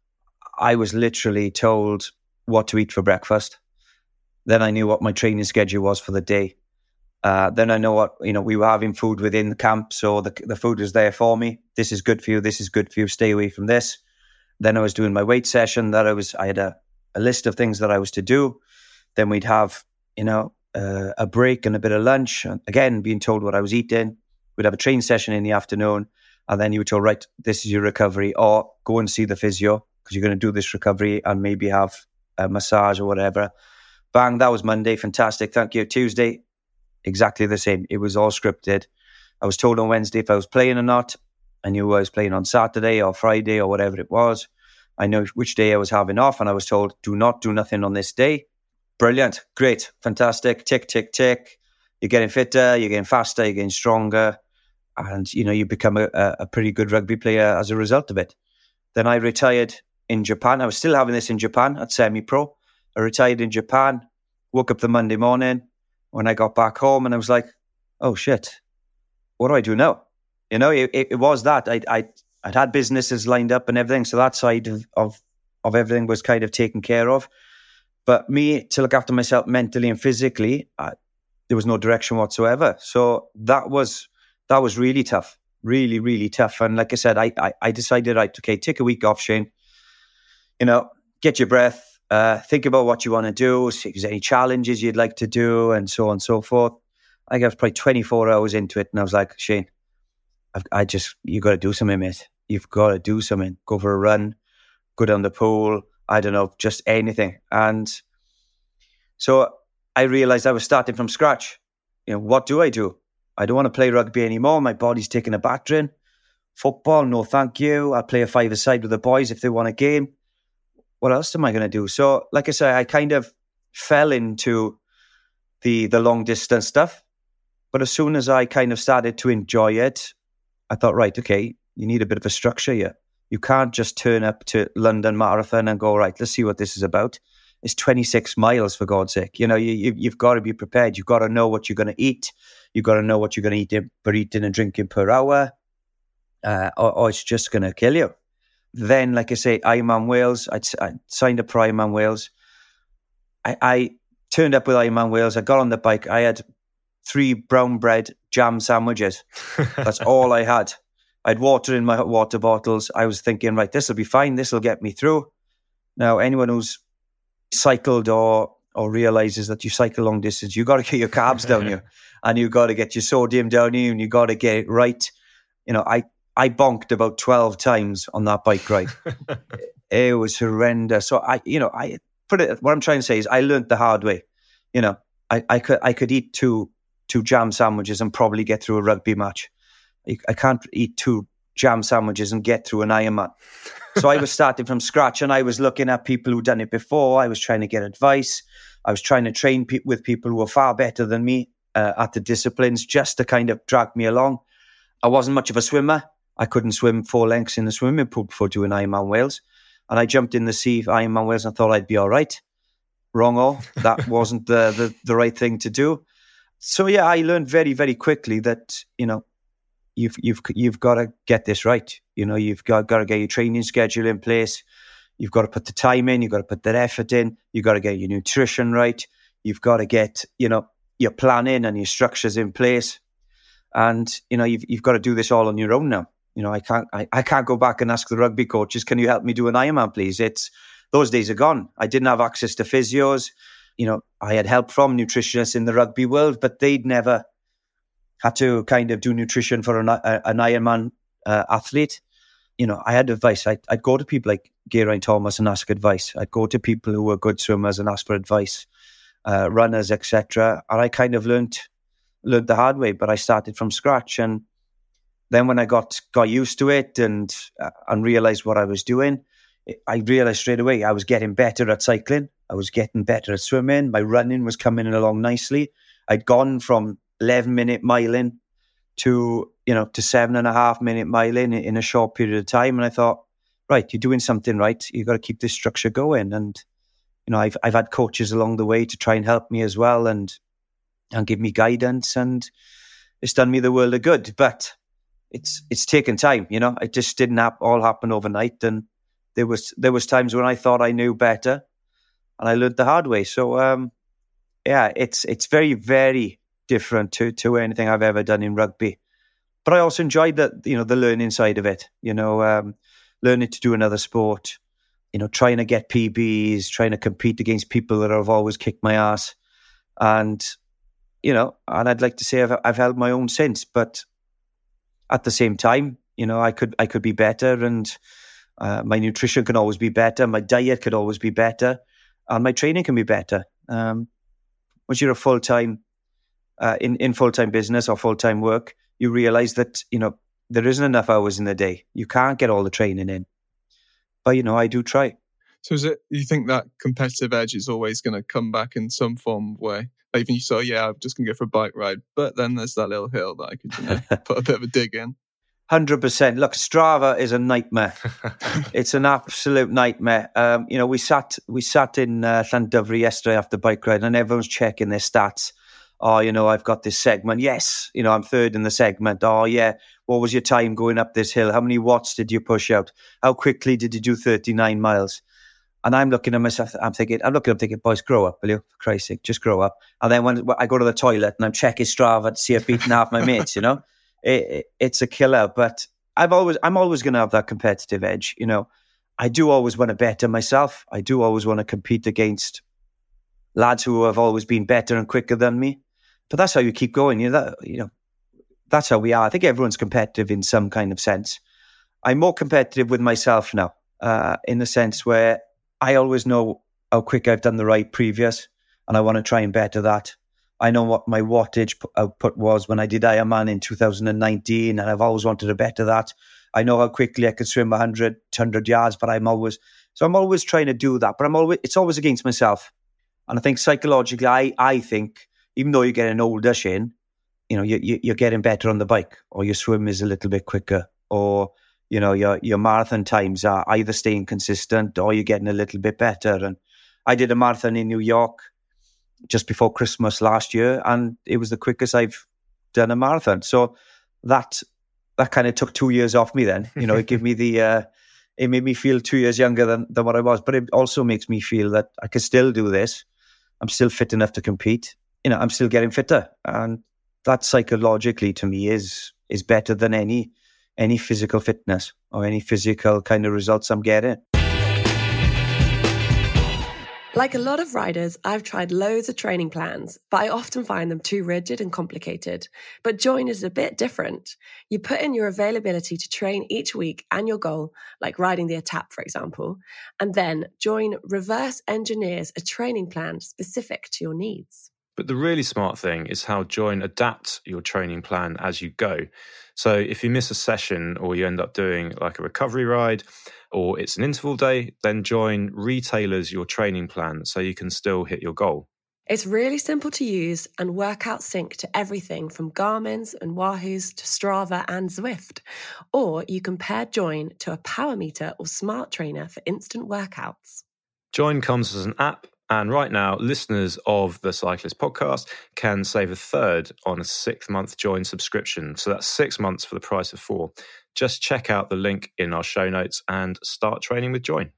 I was literally told what to eat for breakfast. Then I knew what my training schedule was for the day. Uh, then I know what, you know, we were having food within the camp, so the the food was there for me. This is good for you. This is good for you. Stay away from this. Then I was doing my weight session. That I was, I had a, a list of things that I was to do. Then we'd have, you know, uh, a break and a bit of lunch. And again, being told what I was eating. We'd have a training session in the afternoon, and then you were told, right, this is your recovery, or go and see the physio because you're going to do this recovery and maybe have a massage or whatever. Bang, that was Monday. Fantastic. Thank you. Tuesday, exactly the same. It was all scripted. I was told on Wednesday if I was playing or not. I knew I was playing on Saturday or Friday or whatever it was. I knew which day I was having off, and I was told, do not do nothing on this day. Brilliant. Great. Fantastic. Tick, tick, tick. You're getting fitter. You're getting faster. You're getting stronger. And, you know, you become a, a pretty good rugby player as a result of it. Then I retired in Japan. I was still having this in Japan at semi-pro. I retired in Japan, woke up the Monday morning when I got back home, and I was like, oh, shit, what do I do now? You know, it, it was that. I, I, I'd had businesses lined up and everything, so that side of, of, of everything was kind of taken care of. But me, to look after myself mentally and physically, I, there was no direction whatsoever. So that was that was really tough, really, really tough. And like I said, I, I, I decided, right, okay, take a week off, Shane. You know, get your breath, uh, think about what you want to do, see if there's any challenges you'd like to do, and so on and so forth. I was probably twenty-four hours into it, and I was like, Shane, I've, I just, you got to do something, mate. You've got to do something. Go for a run, go down the pool, I don't know, just anything. And so I realized I was starting from scratch. You know, what do I do? I don't want to play rugby anymore. My body's taking a battering. Football, no thank you. I'll play a five-a-side with the boys if they want a game. What else am I going to do? So, like I say, I kind of fell into the the long distance stuff. But as soon as I kind of started to enjoy it, I thought, right, okay, you need a bit of a structure here. You can't just turn up to London Marathon and go, right, let's see what this is about. It's twenty-six miles, for God's sake. You know, you, you, you've got to be prepared. You've got to know what you're going to eat. You've got to know what you're going to eat in, per eating and drinking per hour, uh, or, or it's just going to kill you. Then, like I say, Ironman Wales, I'd, I'd signed up for Ironman Wales. I, I turned up with Ironman Wales. I got on the bike. I had three brown bread jam sandwiches. That's all I had. I had water in my water bottles. I was thinking, right, this will be fine. This will get me through. Now, anyone who's cycled or or realizes that you cycle long distance, you got to get your carbs down you, and you got to get your sodium down you, and you got to get it right. You know, I I bonked about twelve times on that bike ride. It was horrendous. So I, you know, I put it. What I'm trying to say is, I learned the hard way. You know, I, I could I could eat two two jam sandwiches and probably get through a rugby match. I, I can't eat two jam sandwiches and get through an Ironman. So I was starting from scratch, and I was looking at people who'd done it before. I was trying to get advice. I was trying to train pe- with people who were far better than me uh, at the disciplines, just to kind of drag me along. I wasn't much of a swimmer. I couldn't swim four lengths in the swimming pool before doing Ironman Wales. And I jumped in the sea for Ironman Wales and thought I'd be all right. Wrong all. That wasn't the, the, the right thing to do. So yeah, I learned very, very quickly that, you know, You've you've you've got to get this right. You know, you've got, got to get your training schedule in place. You've got to put the time in. You've got to put that effort in. You've got to get your nutrition right. You've got to get, you know, your planning and your structures in place. And, you know, you've you've got to do this all on your own now. You know, I can't I, I can't go back and ask the rugby coaches, can you help me do an Ironman, please? It's those days are gone. I didn't have access to physios. You know, I had help from nutritionists in the rugby world, but they'd never had to kind of do nutrition for an, a, an Ironman uh, athlete. You know, I had advice. I'd, I'd go to people like Geraint Thomas and ask advice. I'd go to people who were good swimmers and ask for advice, uh, runners, et cetera. And I kind of learned learned the hard way, but I started from scratch. And then when I got got used to it and uh, and realized what I was doing, I realized straight away I was getting better at cycling. I was getting better at swimming. My running was coming along nicely. I'd gone from eleven minute miling to, you know, to seven and a half minute miling in a short period of time. And I thought, right, you're doing something right. You've got to keep this structure going. And, you know, I've, I've had coaches along the way to try and help me as well and, and give me guidance. And it's done me the world of good, but it's, it's taken time, you know, it just didn't hap- all happen overnight. And there was, there was times when I thought I knew better and I learned the hard way. So, um, yeah, it's, it's very, very, different to, to anything I've ever done in rugby. But I also enjoyed that, you know, the learning side of it, you know, um, learning to do another sport, you know, trying to get P Bs, trying to compete against people that have always kicked my ass. And, you know, and I'd like to say I've, I've held my own since, but at the same time, you know, I could, I could be better, and uh, my nutrition can always be better. My diet could always be better, and my training can be better. Um, once you're a full-time, uh, in, in full-time business or full-time work, you realize that, you know, there isn't enough hours in the day. You can't get all the training in. But, you know, I do try. So is it, you think that competitive edge is always going to come back in some form of way? Like even you saw, yeah, I'm just going to go for a bike ride. But then there's that little hill that I could, you know, put a bit of a dig in. one hundred percent. Look, Strava is a nightmare. It's an absolute nightmare. Um, you know, we sat we sat in uh, Llandovery yesterday after the bike ride, and everyone's checking their stats. Oh, you know, I've got this segment. Yes, you know, I'm third in the segment. Oh, yeah. What was your time going up this hill? How many watts did you push out? How quickly did you do thirty-nine miles? And I'm looking at myself, I'm thinking, I'm looking, I'm thinking, boys, grow up, will you? For Christ's sake, just grow up. And then when I go to the toilet and I'm checking Strava to see I've beaten half my mates, you know, it, it, it's a killer. But I've always, I'm always going to have that competitive edge. You know, I do always want to better myself. I do always want to compete against lads who have always been better and quicker than me. But that's how you keep going. You know, that, you know, that's how we are. I think everyone's competitive in some kind of sense. I'm more competitive with myself now, uh, in the sense where I always know how quick I've done the ride previous, and I want to try and better that. I know what my wattage output was when I did Ironman in two thousand nineteen, and I've always wanted to better that. I know how quickly I could swim one hundred, two hundred yards, but I'm always, so I'm always trying to do that, but I'm always, it's always against myself. And I think psychologically, I, I think, even though you're getting older, Shane, you know, you, you, you're getting better on the bike, or your swim is a little bit quicker, or, you know, your, your marathon times are either staying consistent or you're getting a little bit better. And I did a marathon in New York just before Christmas last year, and it was the quickest I've done a marathon. So that, that kind of took two years off me then. You know, it gave me the, uh, it made me feel two years younger than, than what I was, but it also makes me feel that I can still do this. I'm still fit enough to compete. You know, I'm still getting fitter. And that psychologically to me is, is better than any, any physical fitness or any physical kind of results I'm getting. Like a lot of riders, I've tried loads of training plans, but I often find them too rigid and complicated. But Join is a bit different. You put in your availability to train each week and your goal, like riding the Etape, for example, and then Join reverse engineers a training plan specific to your needs. But the really smart thing is how Join adapts your training plan as you go. So if you miss a session or you end up doing like a recovery ride or it's an interval day, then Join retailers your training plan so you can still hit your goal. It's really simple to use and workout sync to everything from Garmin's and Wahoo's to Strava and Zwift. Or you can pair Join to a power meter or smart trainer for instant workouts. Join comes as an app. And right now, listeners of the Cyclist Podcast can save a third on a six-month Join subscription. So that's six months for the price of four. Just check out the link in our show notes and start training with Join.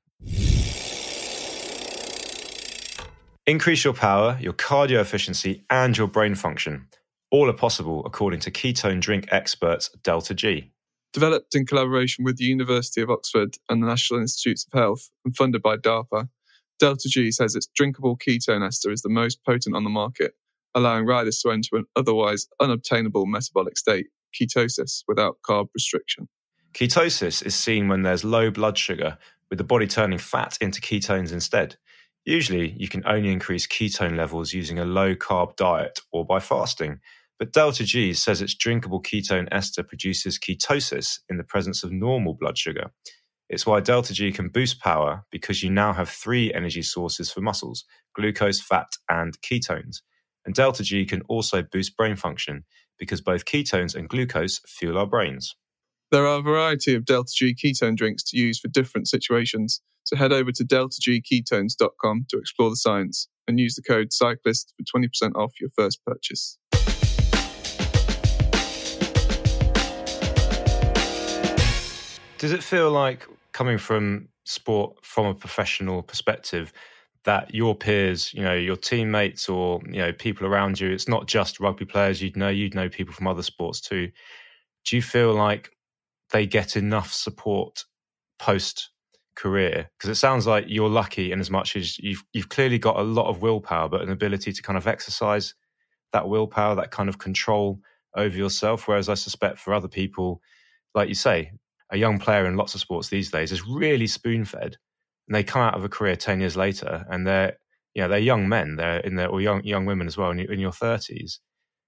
Increase your power, your cardio efficiency, and your brain function. All are possible according to ketone drink experts Delta G. Developed in collaboration with the University of Oxford and the National Institutes of Health and funded by DARPA, Delta G says its drinkable ketone ester is the most potent on the market, allowing riders to enter an otherwise unobtainable metabolic state, ketosis, without carb restriction. Ketosis is seen when there's low blood sugar, with the body turning fat into ketones instead. Usually, you can only increase ketone levels using a low-carb diet or by fasting, but Delta G says its drinkable ketone ester produces ketosis in the presence of normal blood sugar. It's why Delta G can boost power because you now have three energy sources for muscles, glucose, fat, and ketones. And Delta G can also boost brain function because both ketones and glucose fuel our brains. There are a variety of Delta G ketone drinks to use for different situations, so head over to delta g ketones dot com to explore the science and use the code CYCLIST for twenty percent off your first purchase. Does it feel like, coming from sport from a professional perspective, that your peers, you know, your teammates or, you know, people around you, it's not just rugby players you'd know, you'd know people from other sports too. Do you feel like they get enough support post-career? Because it sounds like you're lucky in as much as you've you've clearly got a lot of willpower, but an ability to kind of exercise that willpower, that kind of control over yourself. Whereas I suspect for other people, like you say, a young player in lots of sports these days is really spoon-fed, and they come out of a career ten years later, and they're, you know, they're young men, they're in their, or young young women as well, in, in your thirties.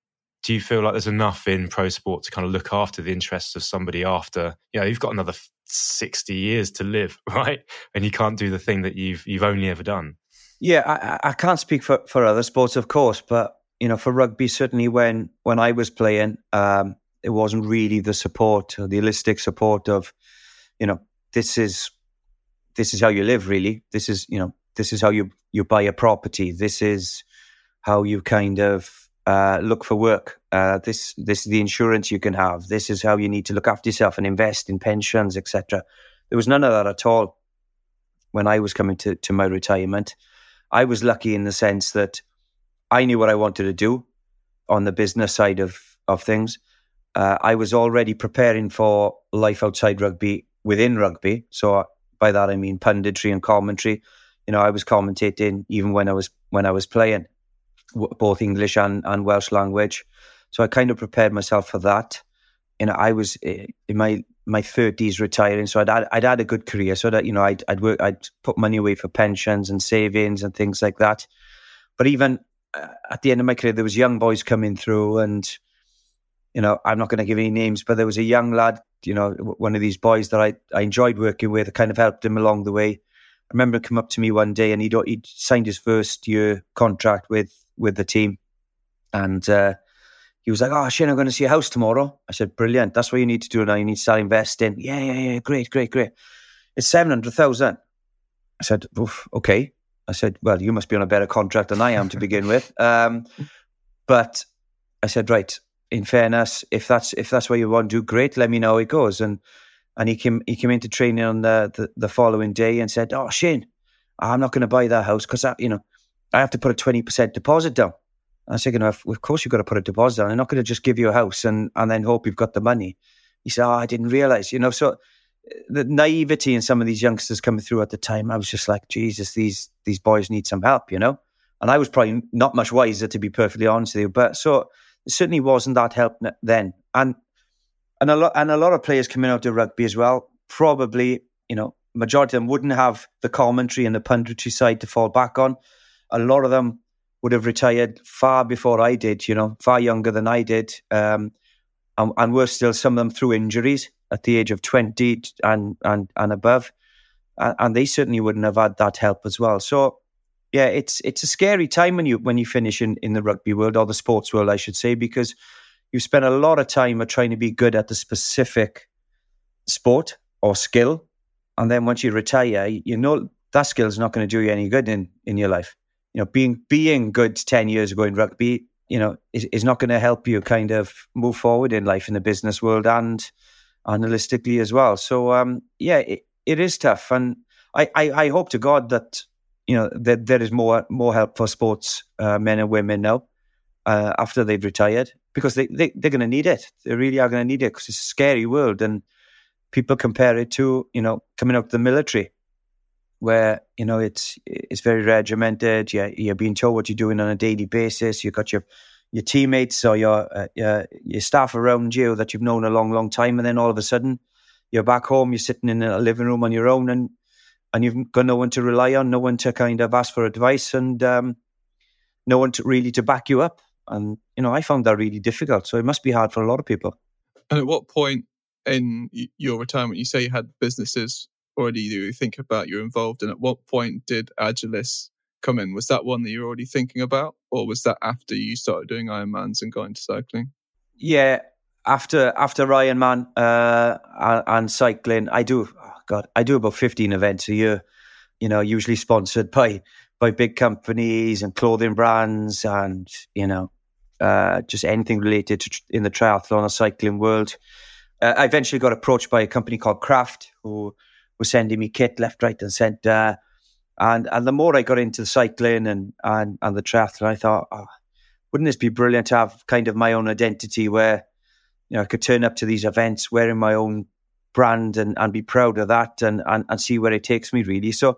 Do you feel like there's enough in pro sport to kind of look after the interests of somebody after, you know, you've got another sixty years to live, right? And you can't do the thing that you've you've only ever done. Yeah, I, I can't speak for, for other sports, of course, but, you know, for rugby, certainly when, when I was playing, um, it wasn't really the support, or the holistic support of, you know, this is this is how you live, really. This is, you know, this is how you, you buy a property. This is how you kind of uh, look for work. Uh, this this is the insurance you can have. This is how you need to look after yourself and invest in pensions, et cetera. There was none of that at all when I was coming to, to my retirement. I was lucky in the sense that I knew what I wanted to do on the business side of, of things. Uh, I was already preparing for life outside rugby, within rugby. So by that I mean punditry and commentary. You know, I was commentating even when I was when I was playing, w- both English and, and Welsh language. So I kind of prepared myself for that. You know, I was in my my thirties retiring, so I'd had, I'd had a good career. So that, you know, I'd I'd work, I'd put money away for pensions and savings and things like that. But even uh, at the end of my career, there was young boys coming through, and, you know, I'm not going to give any names, but there was a young lad, you know, one of these boys that I, I enjoyed working with. I kind of helped him along the way. I remember him come up to me one day, and he'd, he'd signed his first year contract with, with the team. And uh, he was like, "Oh, Shane, I'm going to see a house tomorrow." I said, "Brilliant. That's what you need to do now. You need to start investing." "Yeah, yeah, yeah. Great, great, great. It's seven hundred thousand. I said, "Oof, okay." I said, "Well, you must be on a better contract than I am to begin with." Um, but I said, "Right, in fairness, if that's if that's what you want to do, great. Let me know how it goes." And and he came he came into training on the the, the following day and said, "Oh, Shane, I'm not going to buy that house because you know I have to put a twenty percent deposit down." I said, "You know, of, of course you've got to put a deposit down. I'm not going to just give you a house and and then hope you've got the money." He said, "Oh, I didn't realize." You know, so the naivety in some of these youngsters coming through at the time, I was just like, Jesus, these these boys need some help, you know. And I was probably not much wiser, to be perfectly honest with you. But so it certainly wasn't that help then. And and a lot and a lot of players coming out of rugby as well, probably, you know, majority of them wouldn't have the commentary and the punditry side to fall back on. A lot of them would have retired far before I did, you know, far younger than I did. Um, and, and were still, some of them through injuries at the age of twenty and and, and above. And, and they certainly wouldn't have had that help as well. So, yeah, it's it's a scary time when you when you finish in, in the rugby world, or the sports world, I should say, because you spend a lot of time trying to be good at the specific sport or skill. And then once you retire, you know that skill is not going to do you any good in, in your life. You know, being being good ten years ago in rugby, you know, is, is not going to help you kind of move forward in life in the business world and analytically as well. So, um, yeah, it, it is tough. And I, I, I hope to God that, you know, that there is more more help for sports uh, men and women now uh, after they've retired, because they, they, they're going to need it. They really are going to need it, because it's a scary world. And people compare it to, you know, coming out of the military, where, you know, it's it's very regimented. You're, you're being told what you're doing on a daily basis. You've got your your teammates or your, uh, your your staff around you that you've known a long, long time. And then all of a sudden, you're back home, you're sitting in a living room on your own, and and you've got no one to rely on, no one to kind of ask for advice, and um, no one to really to back you up. And, you know, I found that really difficult. So it must be hard for a lot of people. And at what point in your retirement, you say you had businesses already you think about, you're involved in, at what point did Agilis come in? Was that one that you were already thinking about, or was that after you started doing Ironmans and got into cycling? Yeah, after after Ironman uh, and, and cycling, I do, oh God, I do about fifteen events a year, you know, usually sponsored by by big companies and clothing brands, and, you know, uh, just anything related to in the triathlon or cycling world. Uh, I eventually got approached by a company called Kraft, who was sending me kit left, right, and centre. And and the more I got into the cycling and, and, and the triathlon, I thought, oh, wouldn't this be brilliant to have kind of my own identity where, you know, I could turn up to these events wearing my own brand and, and be proud of that and, and, and see where it takes me, really. So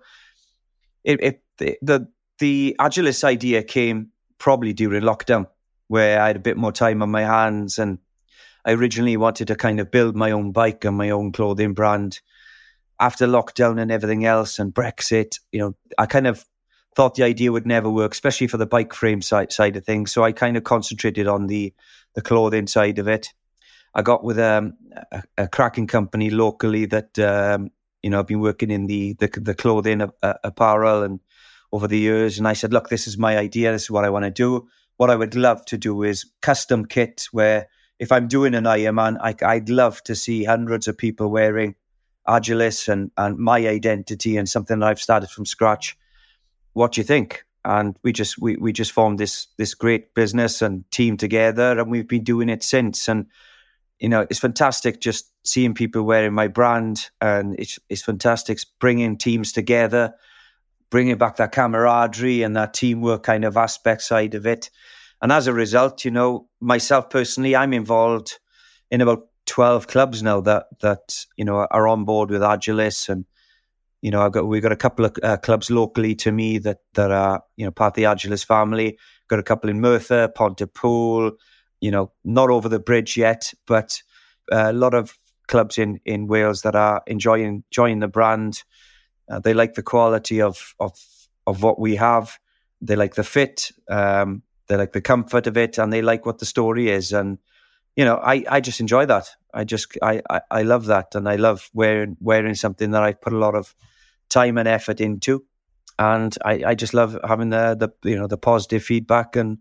it, it the, the the Agilis idea came probably during lockdown, where I had a bit more time on my hands, and I originally wanted to kind of build my own bike and my own clothing brand. After lockdown and everything else and Brexit, you know, I kind of thought the idea would never work, especially for the bike frame side, side of things. So I kind of concentrated on the, the clothing side of it. I got with um, a, a cracking company locally that, um, you know, I've been working in the the, the clothing uh, apparel and over the years. And I said, look, this is my idea. This is what I want to do. What I would love to do is custom kit where if I'm doing an Ironman, I, I'd love to see hundreds of people wearing Agilis and, and my identity and something that I've started from scratch. What do you think? And we just we, we just formed this this great business and team together, and we've been doing it since. And you know, it's fantastic just seeing people wearing my brand, and it's it's fantastic bringing teams together, bringing back that camaraderie and that teamwork kind of aspect side of it. And as a result, you know, myself personally, I'm involved in about twelve clubs now that that you know are on board with Agilis, and you know I've got we've got a couple of uh, clubs locally to me that that are you know part of the Agilis family. Got a couple in Merthyr, Pontypool, you know, not over the bridge yet, but a lot of clubs in in Wales that are enjoying enjoying the brand. Uh, they like the quality of of of what we have. They like the fit. Um, they like the comfort of it, and they like what the story is. And you know, I, I just enjoy that. I just I, I, I love that, and I love wearing wearing something that I put a lot of time and effort into, and I, I just love having the the you know the positive feedback and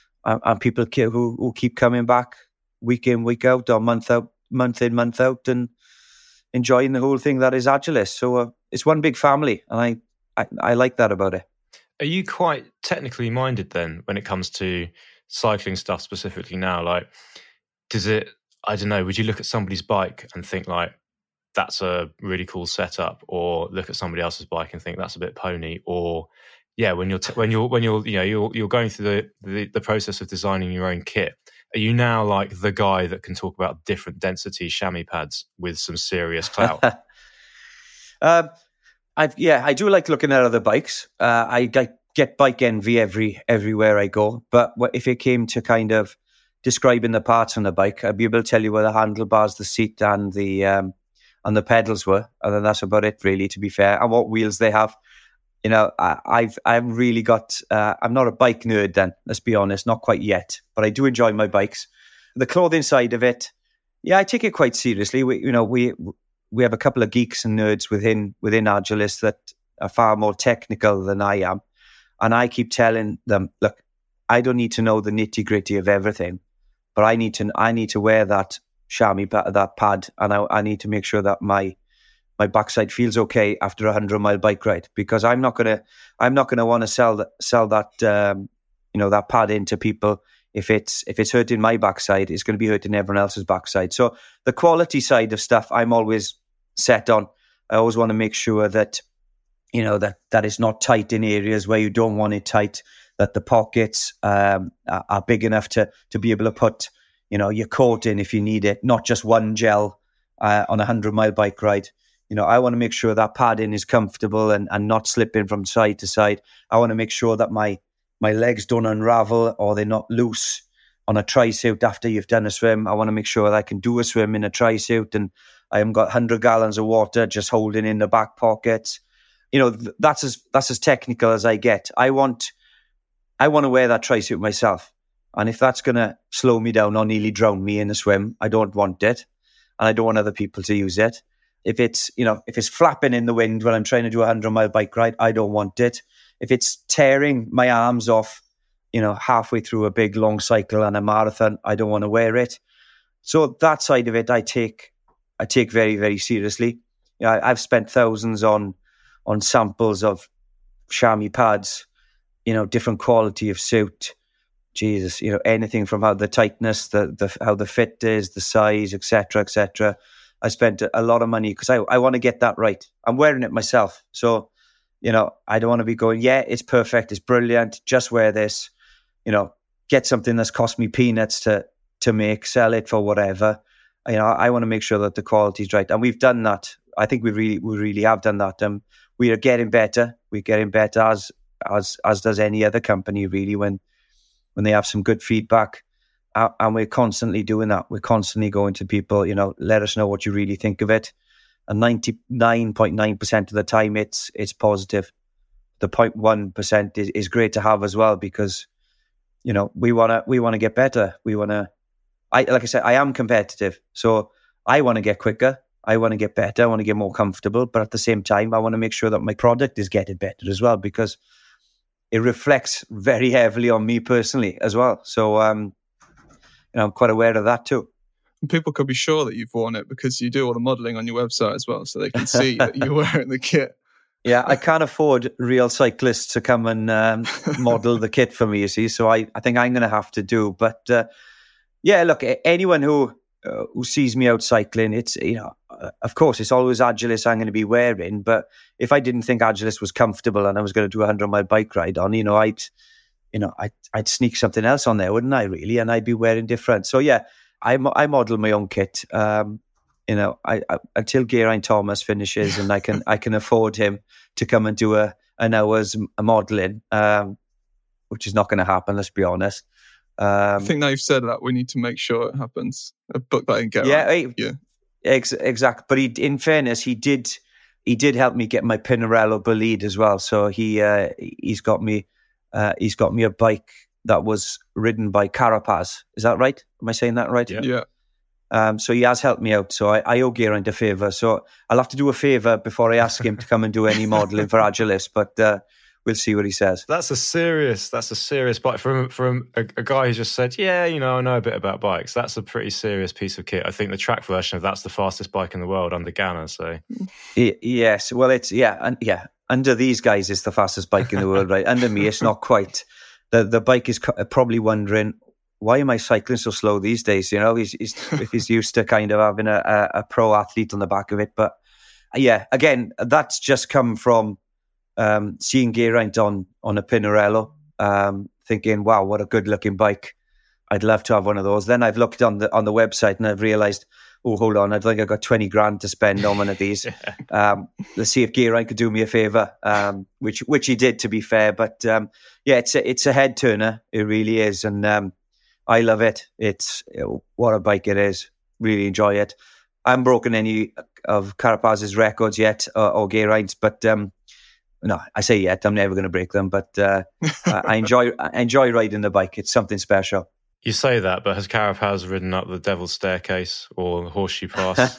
and people who who keep coming back week in week out or month out month in month out and enjoying the whole thing that is Agilis. So uh, it's one big family, and I, I I like that about it. Are you quite technically minded then when it comes to cycling stuff specifically now? Like, does it, I don't know, would you look at somebody's bike and think like, that's a really cool setup, or look at somebody else's bike and think that's a bit pony? Or yeah, when you're, t- when you're, when you're, you know, you're, you're going through the, the, the process of designing your own kit, are you now like the guy that can talk about different density chamois pads with some serious clout? um, I've, yeah, I do like looking at other bikes. Uh, I, I get bike envy every everywhere I go. But if it came to kind of describing the parts on the bike, I'd be able to tell you where the handlebars, the seat, and the um, and the pedals were. And then that's about it, really. To be fair, and what wheels they have. You know, I, I've I've really got. Uh, I'm not a bike nerd. Then let's be honest, not quite yet. But I do enjoy my bikes. The clothing side of it, yeah, I take it quite seriously. We, you know, we. We have a couple of geeks and nerds within within Agilis that are far more technical than I am. And I keep telling them, look, I don't need to know the nitty gritty of everything, but I need to I need to wear that chamois, that pad, and I, I need to make sure that my my backside feels okay after a hundred mile bike ride, because I'm not gonna I'm not gonna want to sell that sell that um, you know that pad into people. If it's if it's hurting my backside, it's going to be hurting everyone else's backside. So the quality side of stuff, I'm always set on. I always want to make sure that you know that that it's not tight in areas where you don't want it tight. That the pockets um, are, are big enough to to be able to put you know your coat in if you need it, not just one gel uh, on a hundred mile bike ride. You know, I want to make sure that padding is comfortable and and not slipping from side to side. I want to make sure that my My legs don't unravel or they're not loose on a tri-suit after you've done a swim. I want to make sure that I can do a swim in a tri-suit and I haven't got one hundred gallons of water just holding in the back pocket. You know, that's as that's as technical as I get. I want I want to wear that tri-suit myself. And if that's going to slow me down or nearly drown me in a swim, I don't want it. And I don't want other people to use it. If it's, you know, if it's flapping in the wind when I'm trying to do a hundred mile bike ride, I don't want it. If it's tearing my arms off, you know, halfway through a big long cycle and a marathon, I don't want to wear it. So that side of it, I take, I take very, very seriously. You know, I, I've spent thousands on, on samples of chamois pads, you know, different quality of suit. Jesus, you know, anything from how the tightness, the, the how the fit is, the size, et cetera, et cetera. I spent a lot of money because I, I want to get that right. I'm wearing it myself, so. You know, I don't want to be going, yeah, it's perfect, it's brilliant, just wear this, you know, get something that's cost me peanuts to to make, sell it for whatever. You know, I want to make sure that the quality is right. And we've done that. I think we really we really have done that. Um, we are getting better. We're getting better as as as does any other company, really, when when they have some good feedback. Uh, and we're constantly doing that. We're constantly going to people, you know, let us know what you really think of it. And ninety-nine point nine percent of the time, it's it's positive. The zero point one percent is, is great to have as well, because, you know, we want to we want to get better. We want to, I like I said, I am competitive. So I want to get quicker. I want to get better. I want to get more comfortable. But at the same time, I want to make sure that my product is getting better as well, because it reflects very heavily on me personally as well. So, um, you know, I'm quite aware of that too. And people could be sure that you've worn it because you do all the modelling on your website as well, so they can see that you're wearing the kit. Yeah, I can't afford real cyclists to come and um, model the kit for me, you see. So I, I think I'm going to have to do. But uh, yeah, look, anyone who uh, who sees me out cycling, it's, you know, uh, of course, it's always Agilis I'm going to be wearing. But if I didn't think Agilis was comfortable and I was going to do a hundred mile bike ride on, you know, I'd, you know, I'd, I'd sneak something else on there, wouldn't I? Really, and I'd be wearing different. So yeah, I I model my own kit. Um, you know, I, I until Geraint Thomas finishes and I can I can afford him to come and do a an hour's modelling, um, which is not going to happen. Let's be honest. Um, I think now you've said that, we need to make sure it happens. A book that I can get. Yeah, right. I, yeah, ex- exactly. But he, in fairness, he did he did help me get my Pinarello Bolide as well. So he uh, he's got me uh, he's got me a bike that was ridden by Carapaz. Is that right? Am I saying that right? Yeah. yeah. Um, so he has helped me out. So I, I owe Geraint a favour. So I'll have to do a favour before I ask him to come and do any modelling for Agilis. But uh, we'll see what he says. That's a serious, that's a serious bike from from a, a guy who just said, yeah, you know, I know a bit about bikes. That's a pretty serious piece of kit. I think the track version of that's the fastest bike in the world under Ganna. So y- yes, well, it's yeah, and yeah. Under these guys, it's the fastest bike in the world, right? Under me, it's not quite. The the bike is probably wondering, why am I cycling so slow these days? You know, he's, he's if he's used to kind of having a, a, a pro athlete on the back of it. But yeah, again, that's just come from um, seeing Geraint on on a Pinarello, um, thinking, wow, what a good looking bike. I'd love to have one of those. Then I've looked on the on the website and I've realised, oh, hold on, I think I've got twenty grand to spend on one of these. um, let's see if Geraint could do me a favour, um, which which he did, to be fair. But um, yeah, it's a, it's a head turner. It really is. And um, I love it. It's what a bike it is. Really enjoy it. I haven't broken any of Carapaz's records yet, or, or Geraint's, but um, no, I say yet. I'm never going to break them. But uh, I enjoy I enjoy riding the bike. It's something special. You say that, but has Carapaz ridden up the Devil's Staircase or the Horseshoe Pass?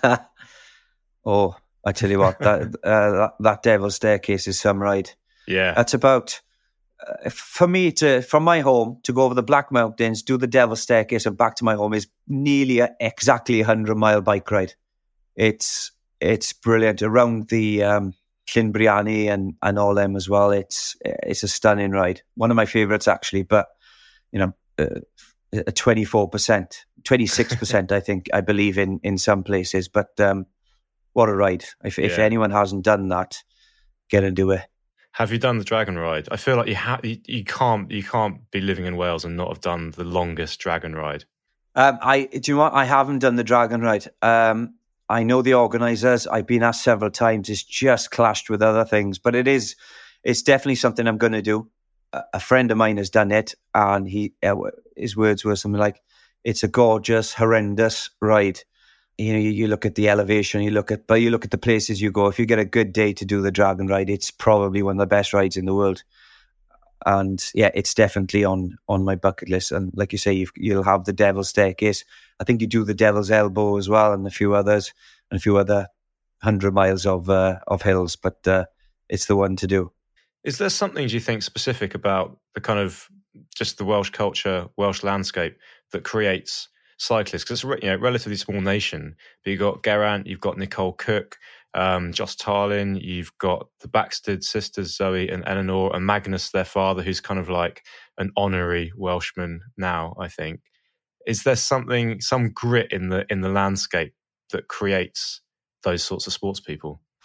Oh, I tell you what, that, uh, that that Devil's Staircase is some ride. Yeah, that's about. Uh, for me to from my home to go over the Black Mountains, do the Devil's Staircase and back to my home is nearly a, exactly a hundred mile bike ride. It's it's brilliant around the um, Llynbriani and and all them as well. It's it's a stunning ride. One of my favourites actually, but you know, uh, twenty-four percent, twenty-six percent, I think I believe in in some places. But um, what a ride! If yeah. if anyone hasn't done that, get and do it. Have you done the Dragon Ride? I feel like you ha- you, you can't you can't be living in Wales and not have done the longest Dragon Ride. Um, I do you know what? I haven't done the Dragon Ride. Um, I know the organisers. I've been asked several times. It's just clashed with other things, but it is it's definitely something I'm going to do. A, a friend of mine has done it, and he uh, his words were something like, "It's a gorgeous, horrendous ride." You know, you, you look at the elevation, you look at, but you look at the places you go. If you get a good day to do the Dragon Ride, it's probably one of the best rides in the world. And yeah, it's definitely on on my bucket list. And like you say, you've, you'll have the Devil's Staircase. I think you do the Devil's Elbow as well, and a few others, and a few other hundred miles of uh, of hills. But uh, it's the one to do. Is there something, do you think, specific about the kind of just the Welsh culture, Welsh landscape that creates cyclists? Because it's a you know, relatively small nation, but you've got Geraint, you've got Nicole Cook, um, Joss Tarlin, you've got the Baxted sisters, Zoe and Eleanor, and Magnus, their father, who's kind of like an honorary Welshman now, I think. Is there something, some grit in the in the landscape that creates those sorts of sports people?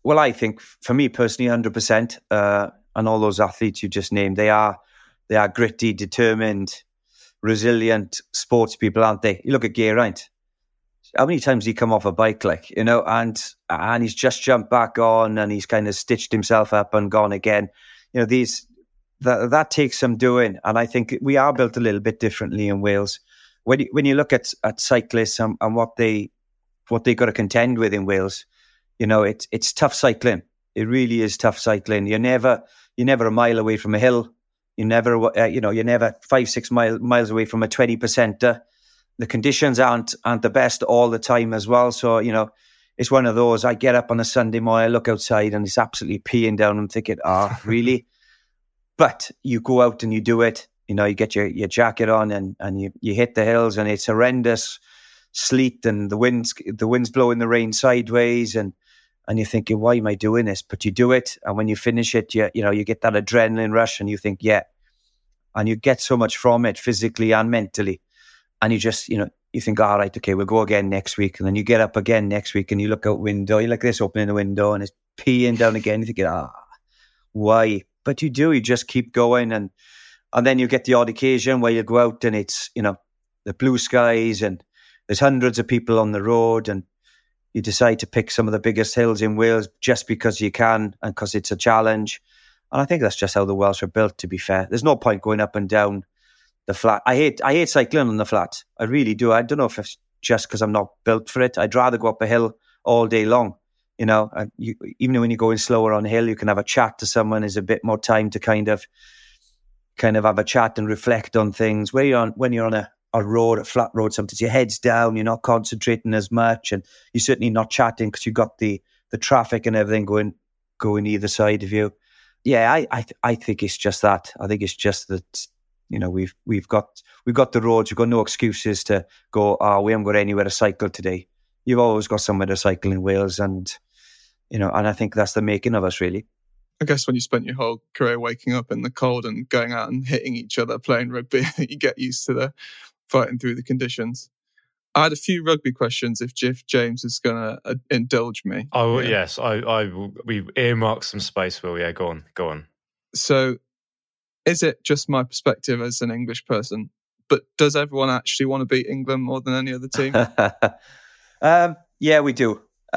well, I think for me personally, one hundred percent. Uh, and all those athletes you just named, they are they are gritty, determined, resilient sports people, aren't they? You look at Geraint. How many times he come off a bike, like, you know, and and he's just jumped back on and he's kind of stitched himself up and gone again. You know, these that that takes some doing, and I think we are built a little bit differently in Wales. When you, when you look at, at cyclists and, and what they what they got to contend with in Wales, you know, it's it's tough cycling. It really is tough cycling. You're never you're never a mile away from a hill. You never uh, you know you're never five six mile, miles away from a twenty percenter. The conditions aren't aren't the best all the time as well. So, you know, it's one of those. I get up on a Sunday morning, I look outside and it's absolutely peeing down. I'm thinking, ah, oh, really? But you go out and you do it. You know, you get your, your jacket on and, and you, you hit the hills and it's horrendous sleet and the wind's the wind's blowing the rain sideways and and you're thinking, why am I doing this? But you do it, and when you finish it, you you know you get that adrenaline rush and you think, yeah, and you get so much from it physically and mentally. And you just, you know, you think, all right, okay, we'll go again next week. And then you get up again next week and you look out window, you're like this, opening the window and it's peeing down again. You think, ah, why? But you do, you just keep going. And and then you get the odd occasion where you go out and it's, you know, the blue skies and there's hundreds of people on the road and you decide to pick some of the biggest hills in Wales just because you can and because it's a challenge. And I think that's just how the Welsh are built, to be fair. There's no point going up and down the flat. I hate I hate cycling on the flat. I really do. I don't know if it's just because I'm not built for it. I'd rather go up a hill all day long. You know, and you, even when you're going slower on a hill, you can have a chat to someone. There's a bit more time to kind of, kind of have a chat and reflect on things. Where you're on, when you're on a, a road, a flat road, sometimes your head's down. You're not concentrating as much, and you're certainly not chatting because you've got the the traffic and everything going going either side of you. Yeah, I I, th- I think it's just that. I think it's just that. You know, we've we've got we've got the roads. We've got no excuses to go, oh, we haven't got anywhere to cycle today. You've always got somewhere to cycle in Wales, and you know, and I think that's the making of us, really. I guess when you spent your whole career waking up in the cold and going out and hitting each other playing rugby, you get used to the fighting through the conditions. I had a few rugby questions if Jeff James is going to uh, indulge me. Oh yeah. yes, I I we earmarked some space. Will yeah, go on, go on. So. Is it just my perspective as an English person? But does everyone actually want to beat England more than any other team? um, yeah, we do.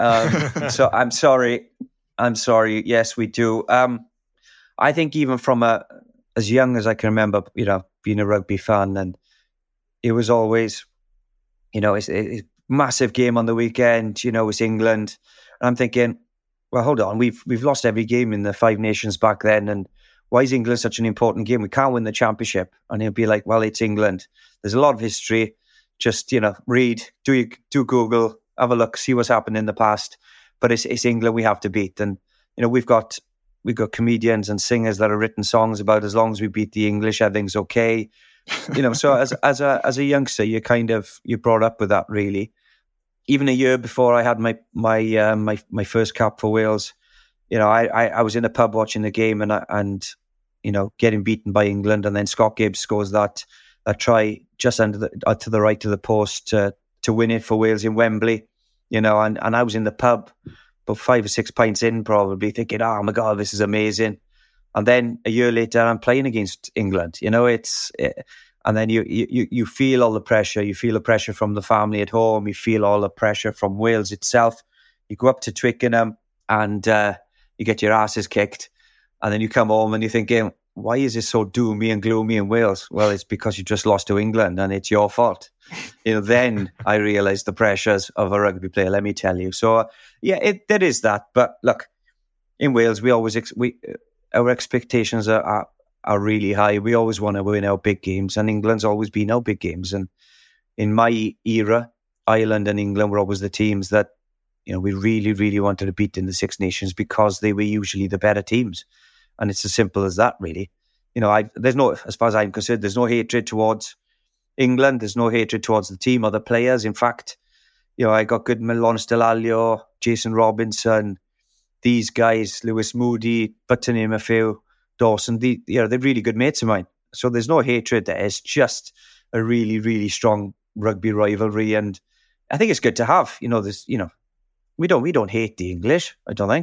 Um, so I'm sorry. I'm sorry. Yes, we do. Um, I think even from a, as young as I can remember, you know, being a rugby fan, and it was always, you know, it's a massive game on the weekend. You know, it's England. And I'm thinking, well, hold on. We've we've lost every game in the Five Nations back then, and why is England such an important game? We can't win the championship. And he'll be like, well, it's England. There's a lot of history. Just, you know, read, do you, do Google, have a look, see what's happened in the past. But it's it's England we have to beat. And, you know, we've got we've got comedians and singers that have written songs about as long as we beat the English, everything's okay. You know, so as as a as a youngster, you kind of, you're brought up with that, really. Even a year before I had my my uh, my, my first cap for Wales, you know, I, I, I was in a pub watching the game and, and, you know, getting beaten by England. And then Scott Gibbs scores that, that try just under the, uh, to the right of the post to, to win it for Wales in Wembley, you know, and, and I was in the pub about five or six pints in probably thinking, oh my God, this is amazing. And then a year later, I'm playing against England, you know, it's, it, and then you, you, you feel all the pressure. You feel the pressure from the family at home. You feel all the pressure from Wales itself. You go up to Twickenham and, uh, you get your asses kicked, and then you come home and you're thinking, why is it so doomy and gloomy in Wales? Well, it's because you just lost to England and it's your fault. You know, then I realised the pressures of a rugby player, let me tell you. So, yeah, it, there is that. But look, in Wales, we always, ex- we our expectations are, are, are really high. We always want to win our big games, and England's always been our big games. And in my era, Ireland and England were always the teams that, you know, we really, really wanted to beat in the Six Nations because they were usually the better teams. And it's as simple as that, really. You know, I, there's no, as far as I'm concerned, there's no hatred towards England. There's no hatred towards the team or the players. In fact, you know, I got good Lawrence Dallaglio, Jason Robinson, these guys, Lewis Moody, but to name a few, Dawson, the, you know, they're really good mates of mine. So there's no hatred there. It's just a really, really strong rugby rivalry. And I think it's good to have, you know, this, you know, We don't we don't hate the English, I don't think.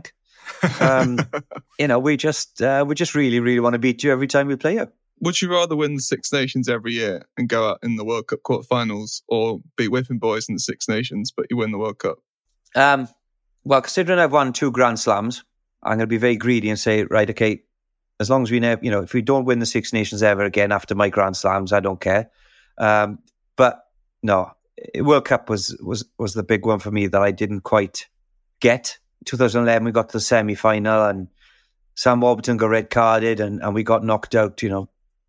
Um, you know, we just uh, we just really, really want to beat you every time we play you. Would you rather win the Six Nations every year and go out in the World Cup quarterfinals, or beat Whipping Boys in the Six Nations but you win the World Cup? Um, well, considering I've won two Grand Slams, I'm going to be very greedy and say, right, okay, as long as we never, you know, if we don't win the Six Nations ever again after my Grand Slams, I don't care. Um, but no, World Cup was was was the big one for me that I didn't quite get. twenty eleven, we got to the semi-final and Sam Warburton got red carded and, and we got knocked out, you know,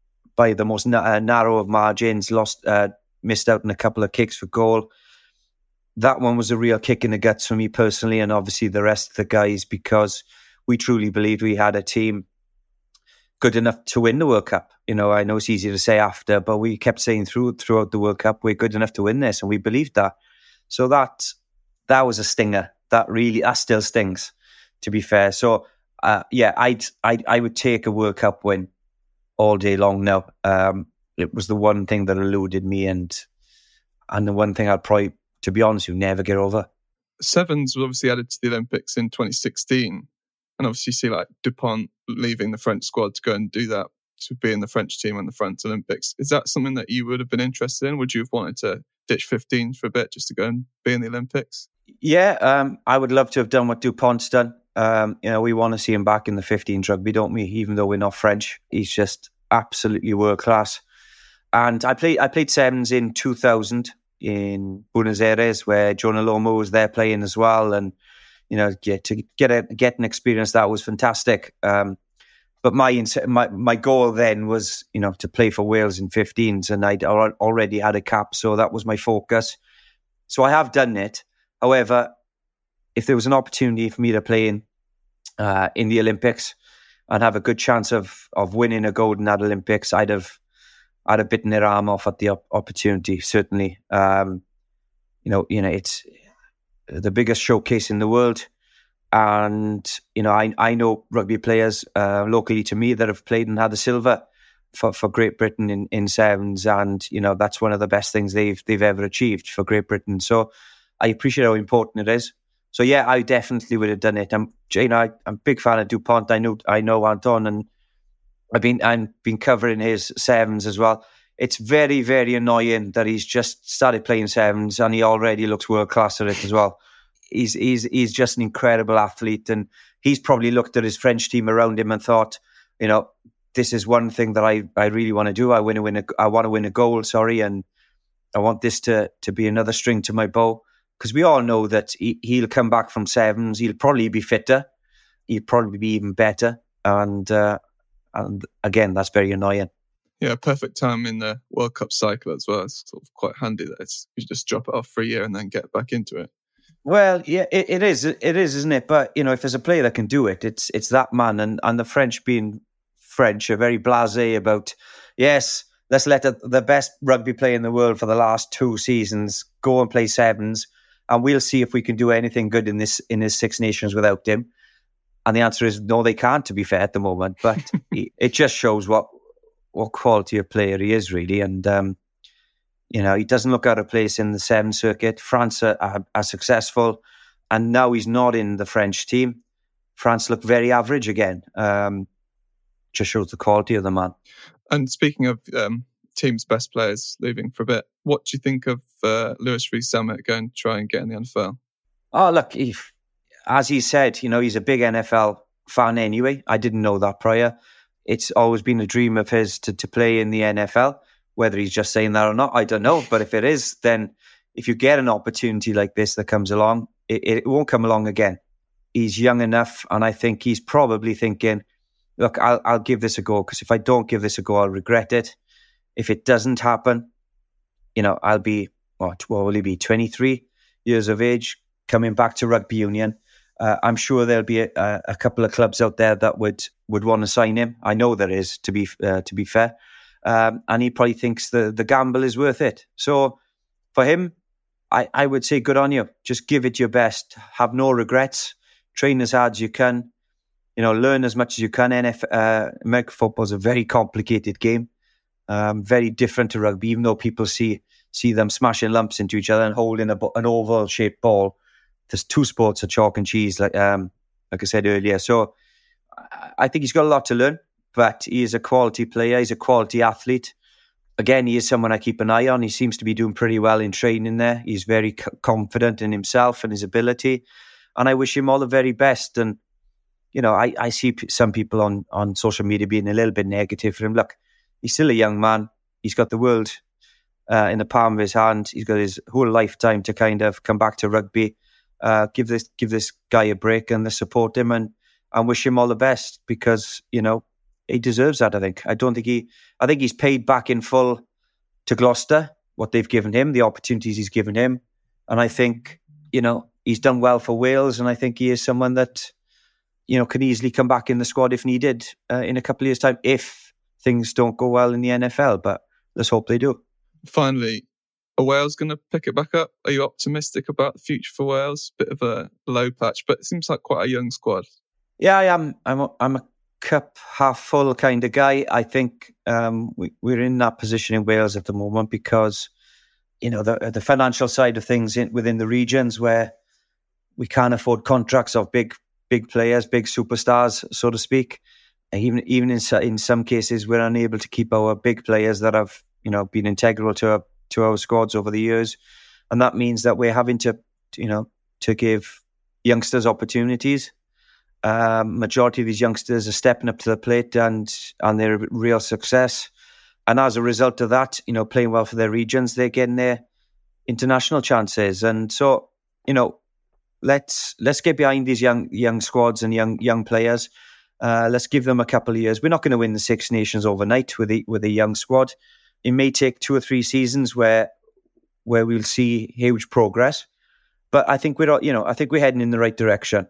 by the most na- uh, narrow of margins, lost, uh, missed out on a couple of kicks for goal. That one was a real kick in the guts for me personally, and obviously the rest of the guys, because we truly believed we had a team good enough to win the World Cup. You know, I know it's easy to say after, but we kept saying through throughout the World Cup, we're good enough to win this, and we believed that. So that that was a stinger. That really, that still stings, to be fair. So, uh, yeah, I'd, I'd, I would take a World Cup win all day long now. Um, it was the one thing that eluded me, and and the one thing I'd probably, to be honest, you never get over. Sevens was obviously added to the Olympics in twenty sixteen, and obviously you see like Dupont leaving the French squad to go and do that, to be in the French team on the French Olympics. Is that something that you would have been interested in? Would you have wanted to ditch fifteens for a bit just to go and be in the Olympics? Yeah, um, I would love to have done what Dupont's done. Um, you know, we want to see him back in the fifteens rugby, don't we? Even though we're not French, he's just absolutely world class. And I played, I played sevens in two thousand in Buenos Aires, where Jonah Lomu was there playing as well, and you know, get to get a get an experience that was fantastic. Um, but my my my goal then was, you know, to play for Wales in fifteens, and I'd already had a cap, so that was my focus. So I have done it. However, if there was an opportunity for me to play in uh, in the Olympics and have a good chance of of winning a gold in that Olympics, I'd have I'd have bitten their arm off at the op- opportunity. Certainly, um, you know, you know, it's the biggest showcase in the world, and you know, I I know rugby players uh, locally to me that have played and had the silver for, for Great Britain in, in sevens, and you know, that's one of the best things they've they've ever achieved for Great Britain. So I appreciate how important it is. So yeah, I definitely would have done it. I'm, you know, I, I'm a big fan of Dupont. I know, I know Anton, and I've been, I've been covering his sevens as well. It's very, very annoying that he's just started playing sevens and he already looks world class at it as well. He's, he's, he's just an incredible athlete, and he's probably looked at his French team around him and thought, you know, this is one thing that I, I really want to do. I want to win a, I want to win a goal. Sorry, and I want this to, to be another string to my bow. Because we all know that he, he'll come back from sevens. He'll probably be fitter. He'll probably be even better. And uh, and again, that's very annoying. Yeah, perfect time in the World Cup cycle as well. It's sort of quite handy that it's, you just drop it off for a year and then get back into it. Well, yeah, it, it is. It is, isn't it? But, you know, if there's a player that can do it, it's it's that man. And, and the French, being French, are very blasé about, yes, let's let the, the best rugby player in the world for the last two seasons go and play sevens, and we'll see if we can do anything good in this in this Six Nations without him. And the answer is no, they can't, to be fair, at the moment. But it just shows what what quality of player he is, really. And, um, you know, he doesn't look out of place in the seven circuit. France are, are, are successful. And now he's not in the French team. France look very average again. Um, just shows the quality of the man. And speaking of um, team's best players leaving for a bit, what do you think of uh, Louis Rees-Zammit going to try and get in the N F L? Oh, look, if, as he said, you know, he's a big N F L fan anyway. I didn't know that prior. It's always been a dream of his to, to play in the N F L. Whether he's just saying that or not, I don't know. But if it is, then if you get an opportunity like this that comes along, it, it won't come along again. He's young enough, and I think he's probably thinking, look, I'll, I'll give this a go, because if I don't give this a go, I'll regret it. If it doesn't happen, you know, I'll be, what, what will he be, twenty-three years of age, coming back to rugby union. Uh, I'm sure there'll be a, a couple of clubs out there that would, would want to sign him. I know there is, to be uh, to be fair. Um, and he probably thinks the, the gamble is worth it. So for him, I, I would say good on you. Just give it your best. Have no regrets. Train as hard as you can. You know, learn as much as you can. N F L, uh, American football is a very complicated game. Um, very different to rugby, even though people see see them smashing lumps into each other and holding a, an oval-shaped ball. There's two sports of chalk and cheese, like um, like I said earlier. So I think he's got a lot to learn, but he is a quality player. He's a quality athlete. Again, he is someone I keep an eye on. He seems to be doing pretty well in training there. He's very c- confident in himself and his ability. And I wish him all the very best. And, you know, I, I see p- some people on, on social media being a little bit negative for him. Look, he's still a young man. He's got the world uh, in the palm of his hand. He's got his whole lifetime to kind of come back to rugby. Uh, give this give this guy a break and support him and, and wish him all the best because, you know, he deserves that, I think. I don't think he... I think he's paid back in full to Gloucester, what they've given him, the opportunities he's given him. And I think, you know, he's done well for Wales, and I think he is someone that, you know, can easily come back in the squad if needed uh, in a couple of years' time, if things don't go well in the N F L. But let's hope they do. Finally, are Wales going to pick it back up? Are you optimistic about the future for Wales? Bit of a low patch, but it seems like quite a young squad. Yeah, I am. I'm a, I'm a cup half full kind of guy. I think um, we, we're in that position in Wales at the moment because, you know, the the financial side of things in, within the regions where we can't afford contracts of big big players, big superstars, so to speak. Even even in in some cases, we're unable to keep our big players that have, you know, been integral to our, to our squads over the years, and that means that we're having to, you know, to give youngsters opportunities. Um, majority of these youngsters are stepping up to the plate and and they're a real success. And as a result of that, you know, playing well for their regions, they're getting their international chances. And so, you know, let's let's get behind these young young squads and young young players. Uh, let's give them a couple of years. We're not going to win the Six Nations overnight with a, with a young squad. It may take two or three seasons where where we'll see huge progress. But I think we're, you know, I think we're heading in the right direction.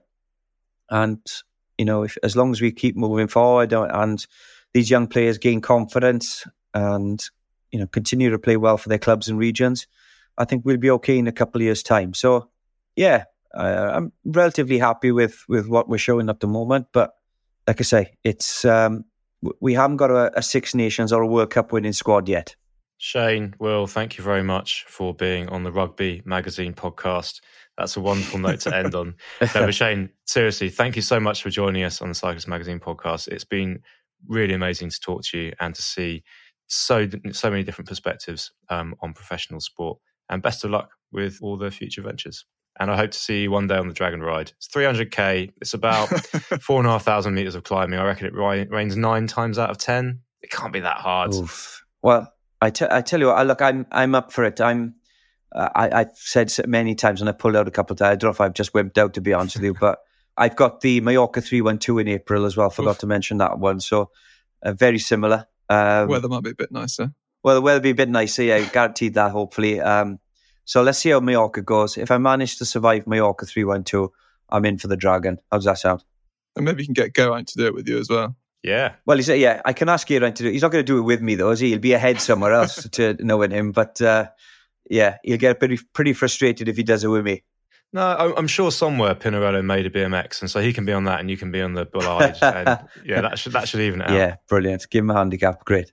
And, you know, if, as long as we keep moving forward and these young players gain confidence and, you know, continue to play well for their clubs and regions, I think we'll be okay in a couple of years' time. So, yeah, uh, I'm relatively happy with, with what we're showing at the moment. But like I say, it's um, we haven't got a, a Six Nations or a World Cup winning squad yet. Shane, Will, thank you very much for being on the Rugby Magazine podcast. That's a wonderful note to end on. No, but Shane, seriously, thank you so much for joining us on the Cyclist Magazine podcast. It's been really amazing to talk to you and to see so so many different perspectives um, on professional sport. And best of luck with all the future ventures. And I hope to see you one day on the Dragon Ride. It's three hundred K. It's about four and a half thousand meters of climbing. I reckon it rains nine times out of ten. It can't be that hard. Oof. Well, I, t- I tell you what, I, look, I'm I'm up for it. I'm uh, I, I've said many times, and I pulled out a couple of times. I don't know if I've just wimped out, to be honest with you, but I've got the Mallorca three one two in April as well. Forgot Oof. to mention that one. So uh, very similar. Um, weather might be a bit nicer. Well, the weather will be a bit nicer. Yeah, guaranteed that. Hopefully. Um, so let's see how Mallorca goes. If I manage to survive Mallorca three one two, I'm in for the Dragon. How does that sound? And maybe you can get Geraint to do it with you as well. Yeah. Well, he said, yeah, I can ask Geraint to do it. He's not going to do it with me, though, is he? He'll be ahead somewhere else to knowing him. But uh, yeah, he'll get pretty pretty frustrated if he does it with me. No, I'm sure somewhere Pinarello made a B M X, and so he can be on that and you can be on the Bullard. And yeah, that should that should even it out. Yeah, brilliant. Give him a handicap. Great.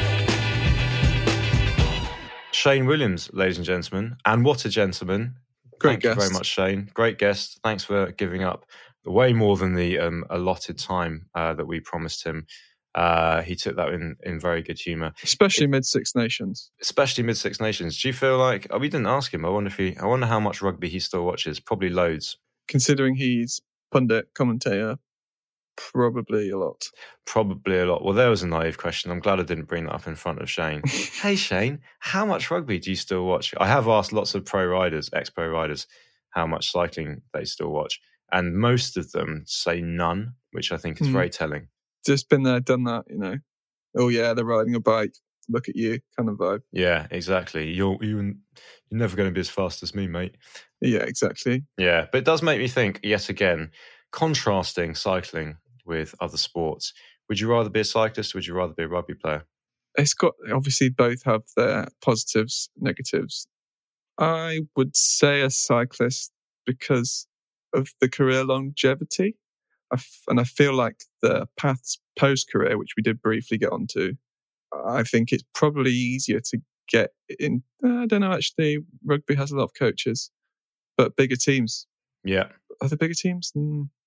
Shane Williams, ladies and gentlemen. And what a gentleman. Great Thank guest. you very much, Shane. Great guest. Thanks for giving up way more than the um, allotted time uh, that we promised him. Uh, he took that in, in very good humour. Especially mid Six Nations. Especially mid Six Nations. Do you feel like, oh, we didn't ask him. I wonder if he, I wonder how much rugby he still watches. Probably loads. Considering he's pundit, commentator, probably a lot. Probably a lot. Well, there was a naive question. I'm glad I didn't bring that up in front of Shane. Hey, Shane, how much rugby do you still watch? I have asked lots of pro riders, ex-pro riders, how much cycling they still watch. And most of them say none, which I think is mm. very telling. Just been there, done that, you know. Oh, yeah, they're riding a bike. Look at you, kind of vibe. Yeah, exactly. You're, you're, you're never going to be as fast as me, mate. Yeah, exactly. Yeah, but it does make me think, yet again, contrasting cycling with other sports. Would you rather be a cyclist or would you rather be a rugby player? It's got, obviously both have their positives, negatives. I would say a cyclist because of the career longevity. I f- and I feel like the paths post-career, which we did briefly get onto, I think it's probably easier to get in. I don't know, actually, rugby has a lot of coaches, but bigger teams. Yeah. Are there bigger teams? Mm.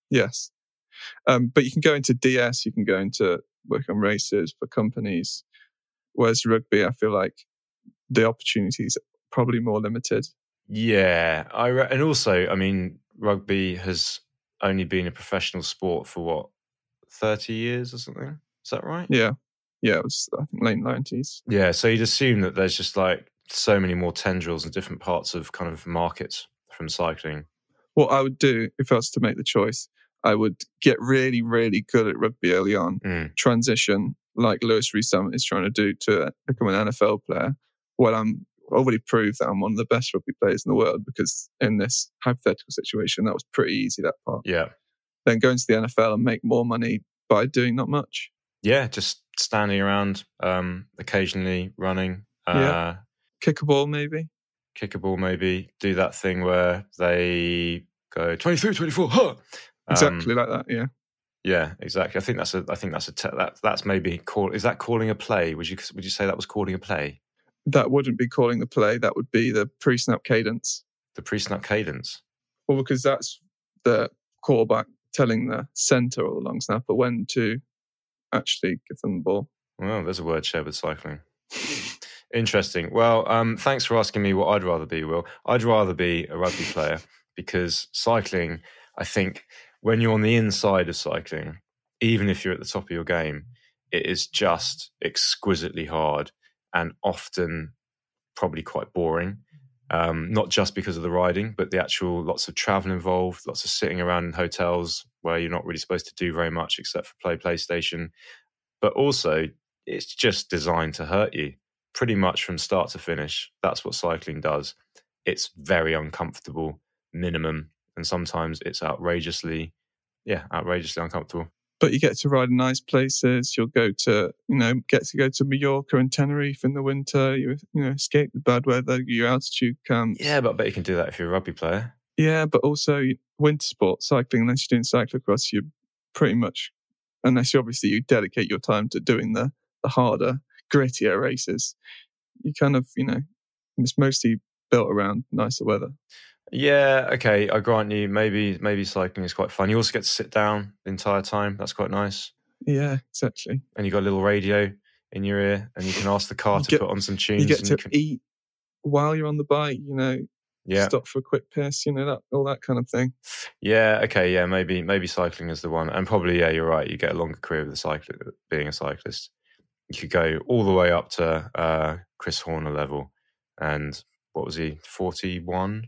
Yes. Um, but you can go into D S, you can go into work on races for companies. Whereas rugby, I feel like the opportunities are probably more limited. Yeah. I re- and also, I mean, rugby has only been a professional sport for what, thirty years or something? Is that right? Yeah. Yeah, it was, I think, late nineties. Yeah. So you'd assume that there's just like so many more tendrils in different parts of kind of markets from cycling. What I would do if I was to make the choice, I would get really, really good at rugby early on, Mm. transition like Lewis Rees-Summit is trying to do to become an N F L player. Well, I'm already proved that I'm one of the best rugby players in the world, because in this hypothetical situation, that was pretty easy, that part. Yeah. Then go into the N F L and make more money by doing not much. Yeah. Just standing around, um, occasionally running. Uh, Yeah. Kick a ball, maybe. Kick a ball, maybe. Do that thing where they go twenty-three, twenty-four, huh? Exactly Um, like that, yeah. Yeah, exactly. I think that's a. I think that's a. Te- that that's maybe call. Is that calling a play? Would you would you say that was calling a play? That wouldn't be calling the play. That would be the pre-snap cadence. The pre-snap cadence. Well, because that's the quarterback telling the centre or the long snapper when to actually give them the ball. Well, there's a word shared with cycling. Interesting. Well, um, thanks for asking me what I'd rather be, Will. I'd rather be a rugby player, because cycling, I think, when you're on the inside of cycling, even if you're at the top of your game, it is just exquisitely hard and often probably quite boring. Um, not just because of the riding, but the actual lots of travel involved, lots of sitting around in hotels where you're not really supposed to do very much except for play PlayStation. But also, it's just designed to hurt you pretty much from start to finish. That's what cycling does. It's very uncomfortable, minimum, and sometimes it's outrageously, yeah, outrageously uncomfortable. But you get to ride in nice places. You'll go to, you know, get to go to Mallorca and Tenerife in the winter. You, you know, escape the bad weather, your altitude camps. Yeah, but I bet you can do that if you're a rugby player. Yeah, but also winter sport, cycling, unless you're doing cyclocross, you're pretty much, unless you obviously you dedicate your time to doing the, the harder, grittier races, you kind of, you know, it's mostly built around nicer weather. Yeah, okay, I grant you, maybe maybe cycling is quite fun. You also get to sit down the entire time. That's quite nice. Yeah, exactly. And you got a little radio in your ear, and you can ask the car You to get- put on some tunes. You get and to you can, eat while you're on the bike, you know, yeah, stop for a quick piss, you know, that all that kind of thing. yeah, okay, yeah, maybe maybe cycling is the one, and probably yeah, you're right. You get a longer career with a cyclist, being a cyclist. You could go all the way up to uh, Chris Horner level, and what was he, forty-one,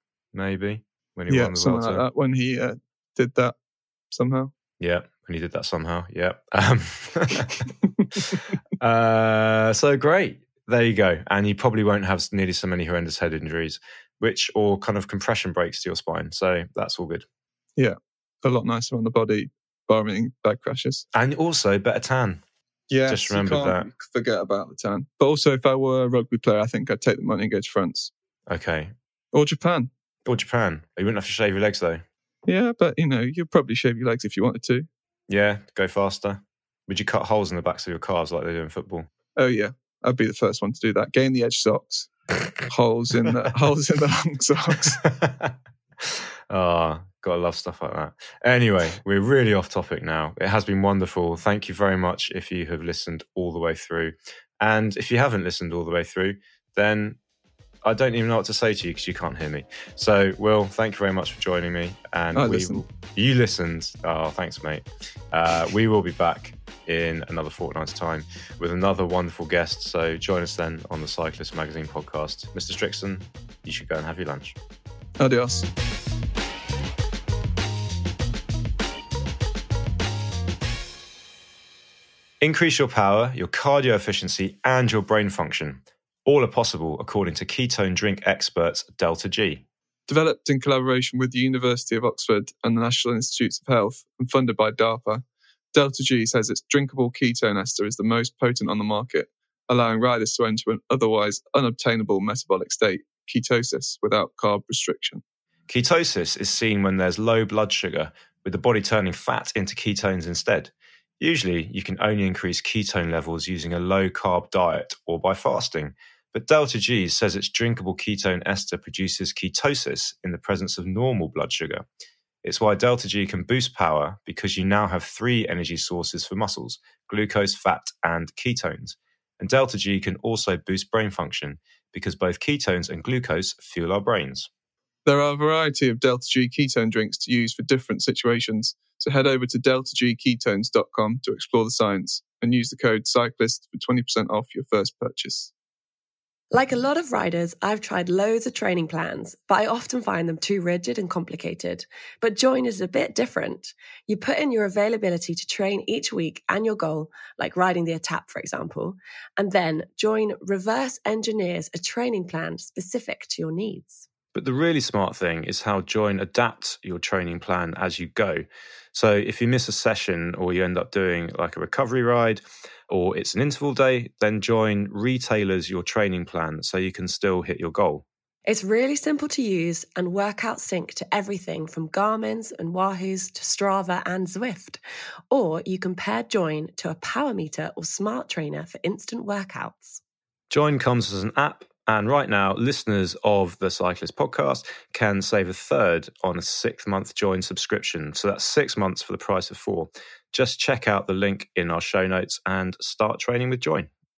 maybe, when he Yeah, won the something Vuelta? like that, when he uh, did that somehow. Yeah, when he did that somehow. Yeah. Um, uh, so great. There you go. And you probably won't have nearly so many horrendous head injuries, which or kind of compression breaks to your spine. So that's all good. Yeah, a lot nicer on the body, barring bag crashes. And also better tan. Yeah, Just remember you can't that. forget about the tan. But also, if I were a rugby player, I think I'd take the money and go to France Okay. or Japan. Or Japan. You wouldn't have to shave your legs though. Yeah, but you know, you'd probably shave your legs if you wanted to. Yeah, go faster. Would you cut holes in the backs of your cars like they do in football? Oh yeah, I'd be the first one to do that. Gain the edge socks, holes in the holes in the long socks. Oh, gotta love stuff like that. Anyway, we're really off topic now. It has been wonderful. Thank you very much if you have listened all the way through. And if you haven't listened all the way through, then I don't even know what to say to you because you can't hear me. So, Will, thank you very much for joining me. And I we listened. will, you listened. Oh, thanks, mate. Uh, we will be back in another fortnight's time with another wonderful guest. So join us then on the Cyclist Magazine podcast. Mister Strixon, you should go and have your lunch. Adios. Increase your power, your cardio efficiency, and your brain function. All are possible according to ketone drink experts Delta G. Developed in collaboration with the University of Oxford and the National Institutes of Health and funded by DARPA, Delta G says its drinkable ketone ester is the most potent on the market, allowing riders to enter an otherwise unobtainable metabolic state, ketosis, without carb restriction. Ketosis is seen when there's low blood sugar, with the body turning fat into ketones instead. Usually, you can only increase ketone levels using a low-carb diet or by fasting, but Delta G says its drinkable ketone ester produces ketosis in the presence of normal blood sugar. It's why Delta G can boost power because you now have three energy sources for muscles: glucose, fat, and ketones. And Delta G can also boost brain function because both ketones and glucose fuel our brains. There are a variety of Delta G ketone drinks to use for different situations, so head over to delta g ketones dot com to explore the science and use the code CYCLIST for twenty percent off your first purchase. Like a lot of riders, I've tried loads of training plans, but I often find them too rigid and complicated. But Join is a bit different. You put in your availability to train each week and your goal, like riding the Étape, for example, and then Join reverse engineers a training plan specific to your needs. But the really smart thing is how Join adapts your training plan as you go. So if you miss a session or you end up doing like a recovery ride or it's an interval day, then Join retailers your training plan so you can still hit your goal. It's really simple to use and workout sync to everything from Garmin's and Wahoo's to Strava and Zwift. Or you can pair Join to a power meter or smart trainer for instant workouts. Join comes as an app. And right now, listeners of the Cyclist podcast can save a third on a six-month Join subscription. So that's six months for the price of four. Just check out the link in our show notes and start training with Join.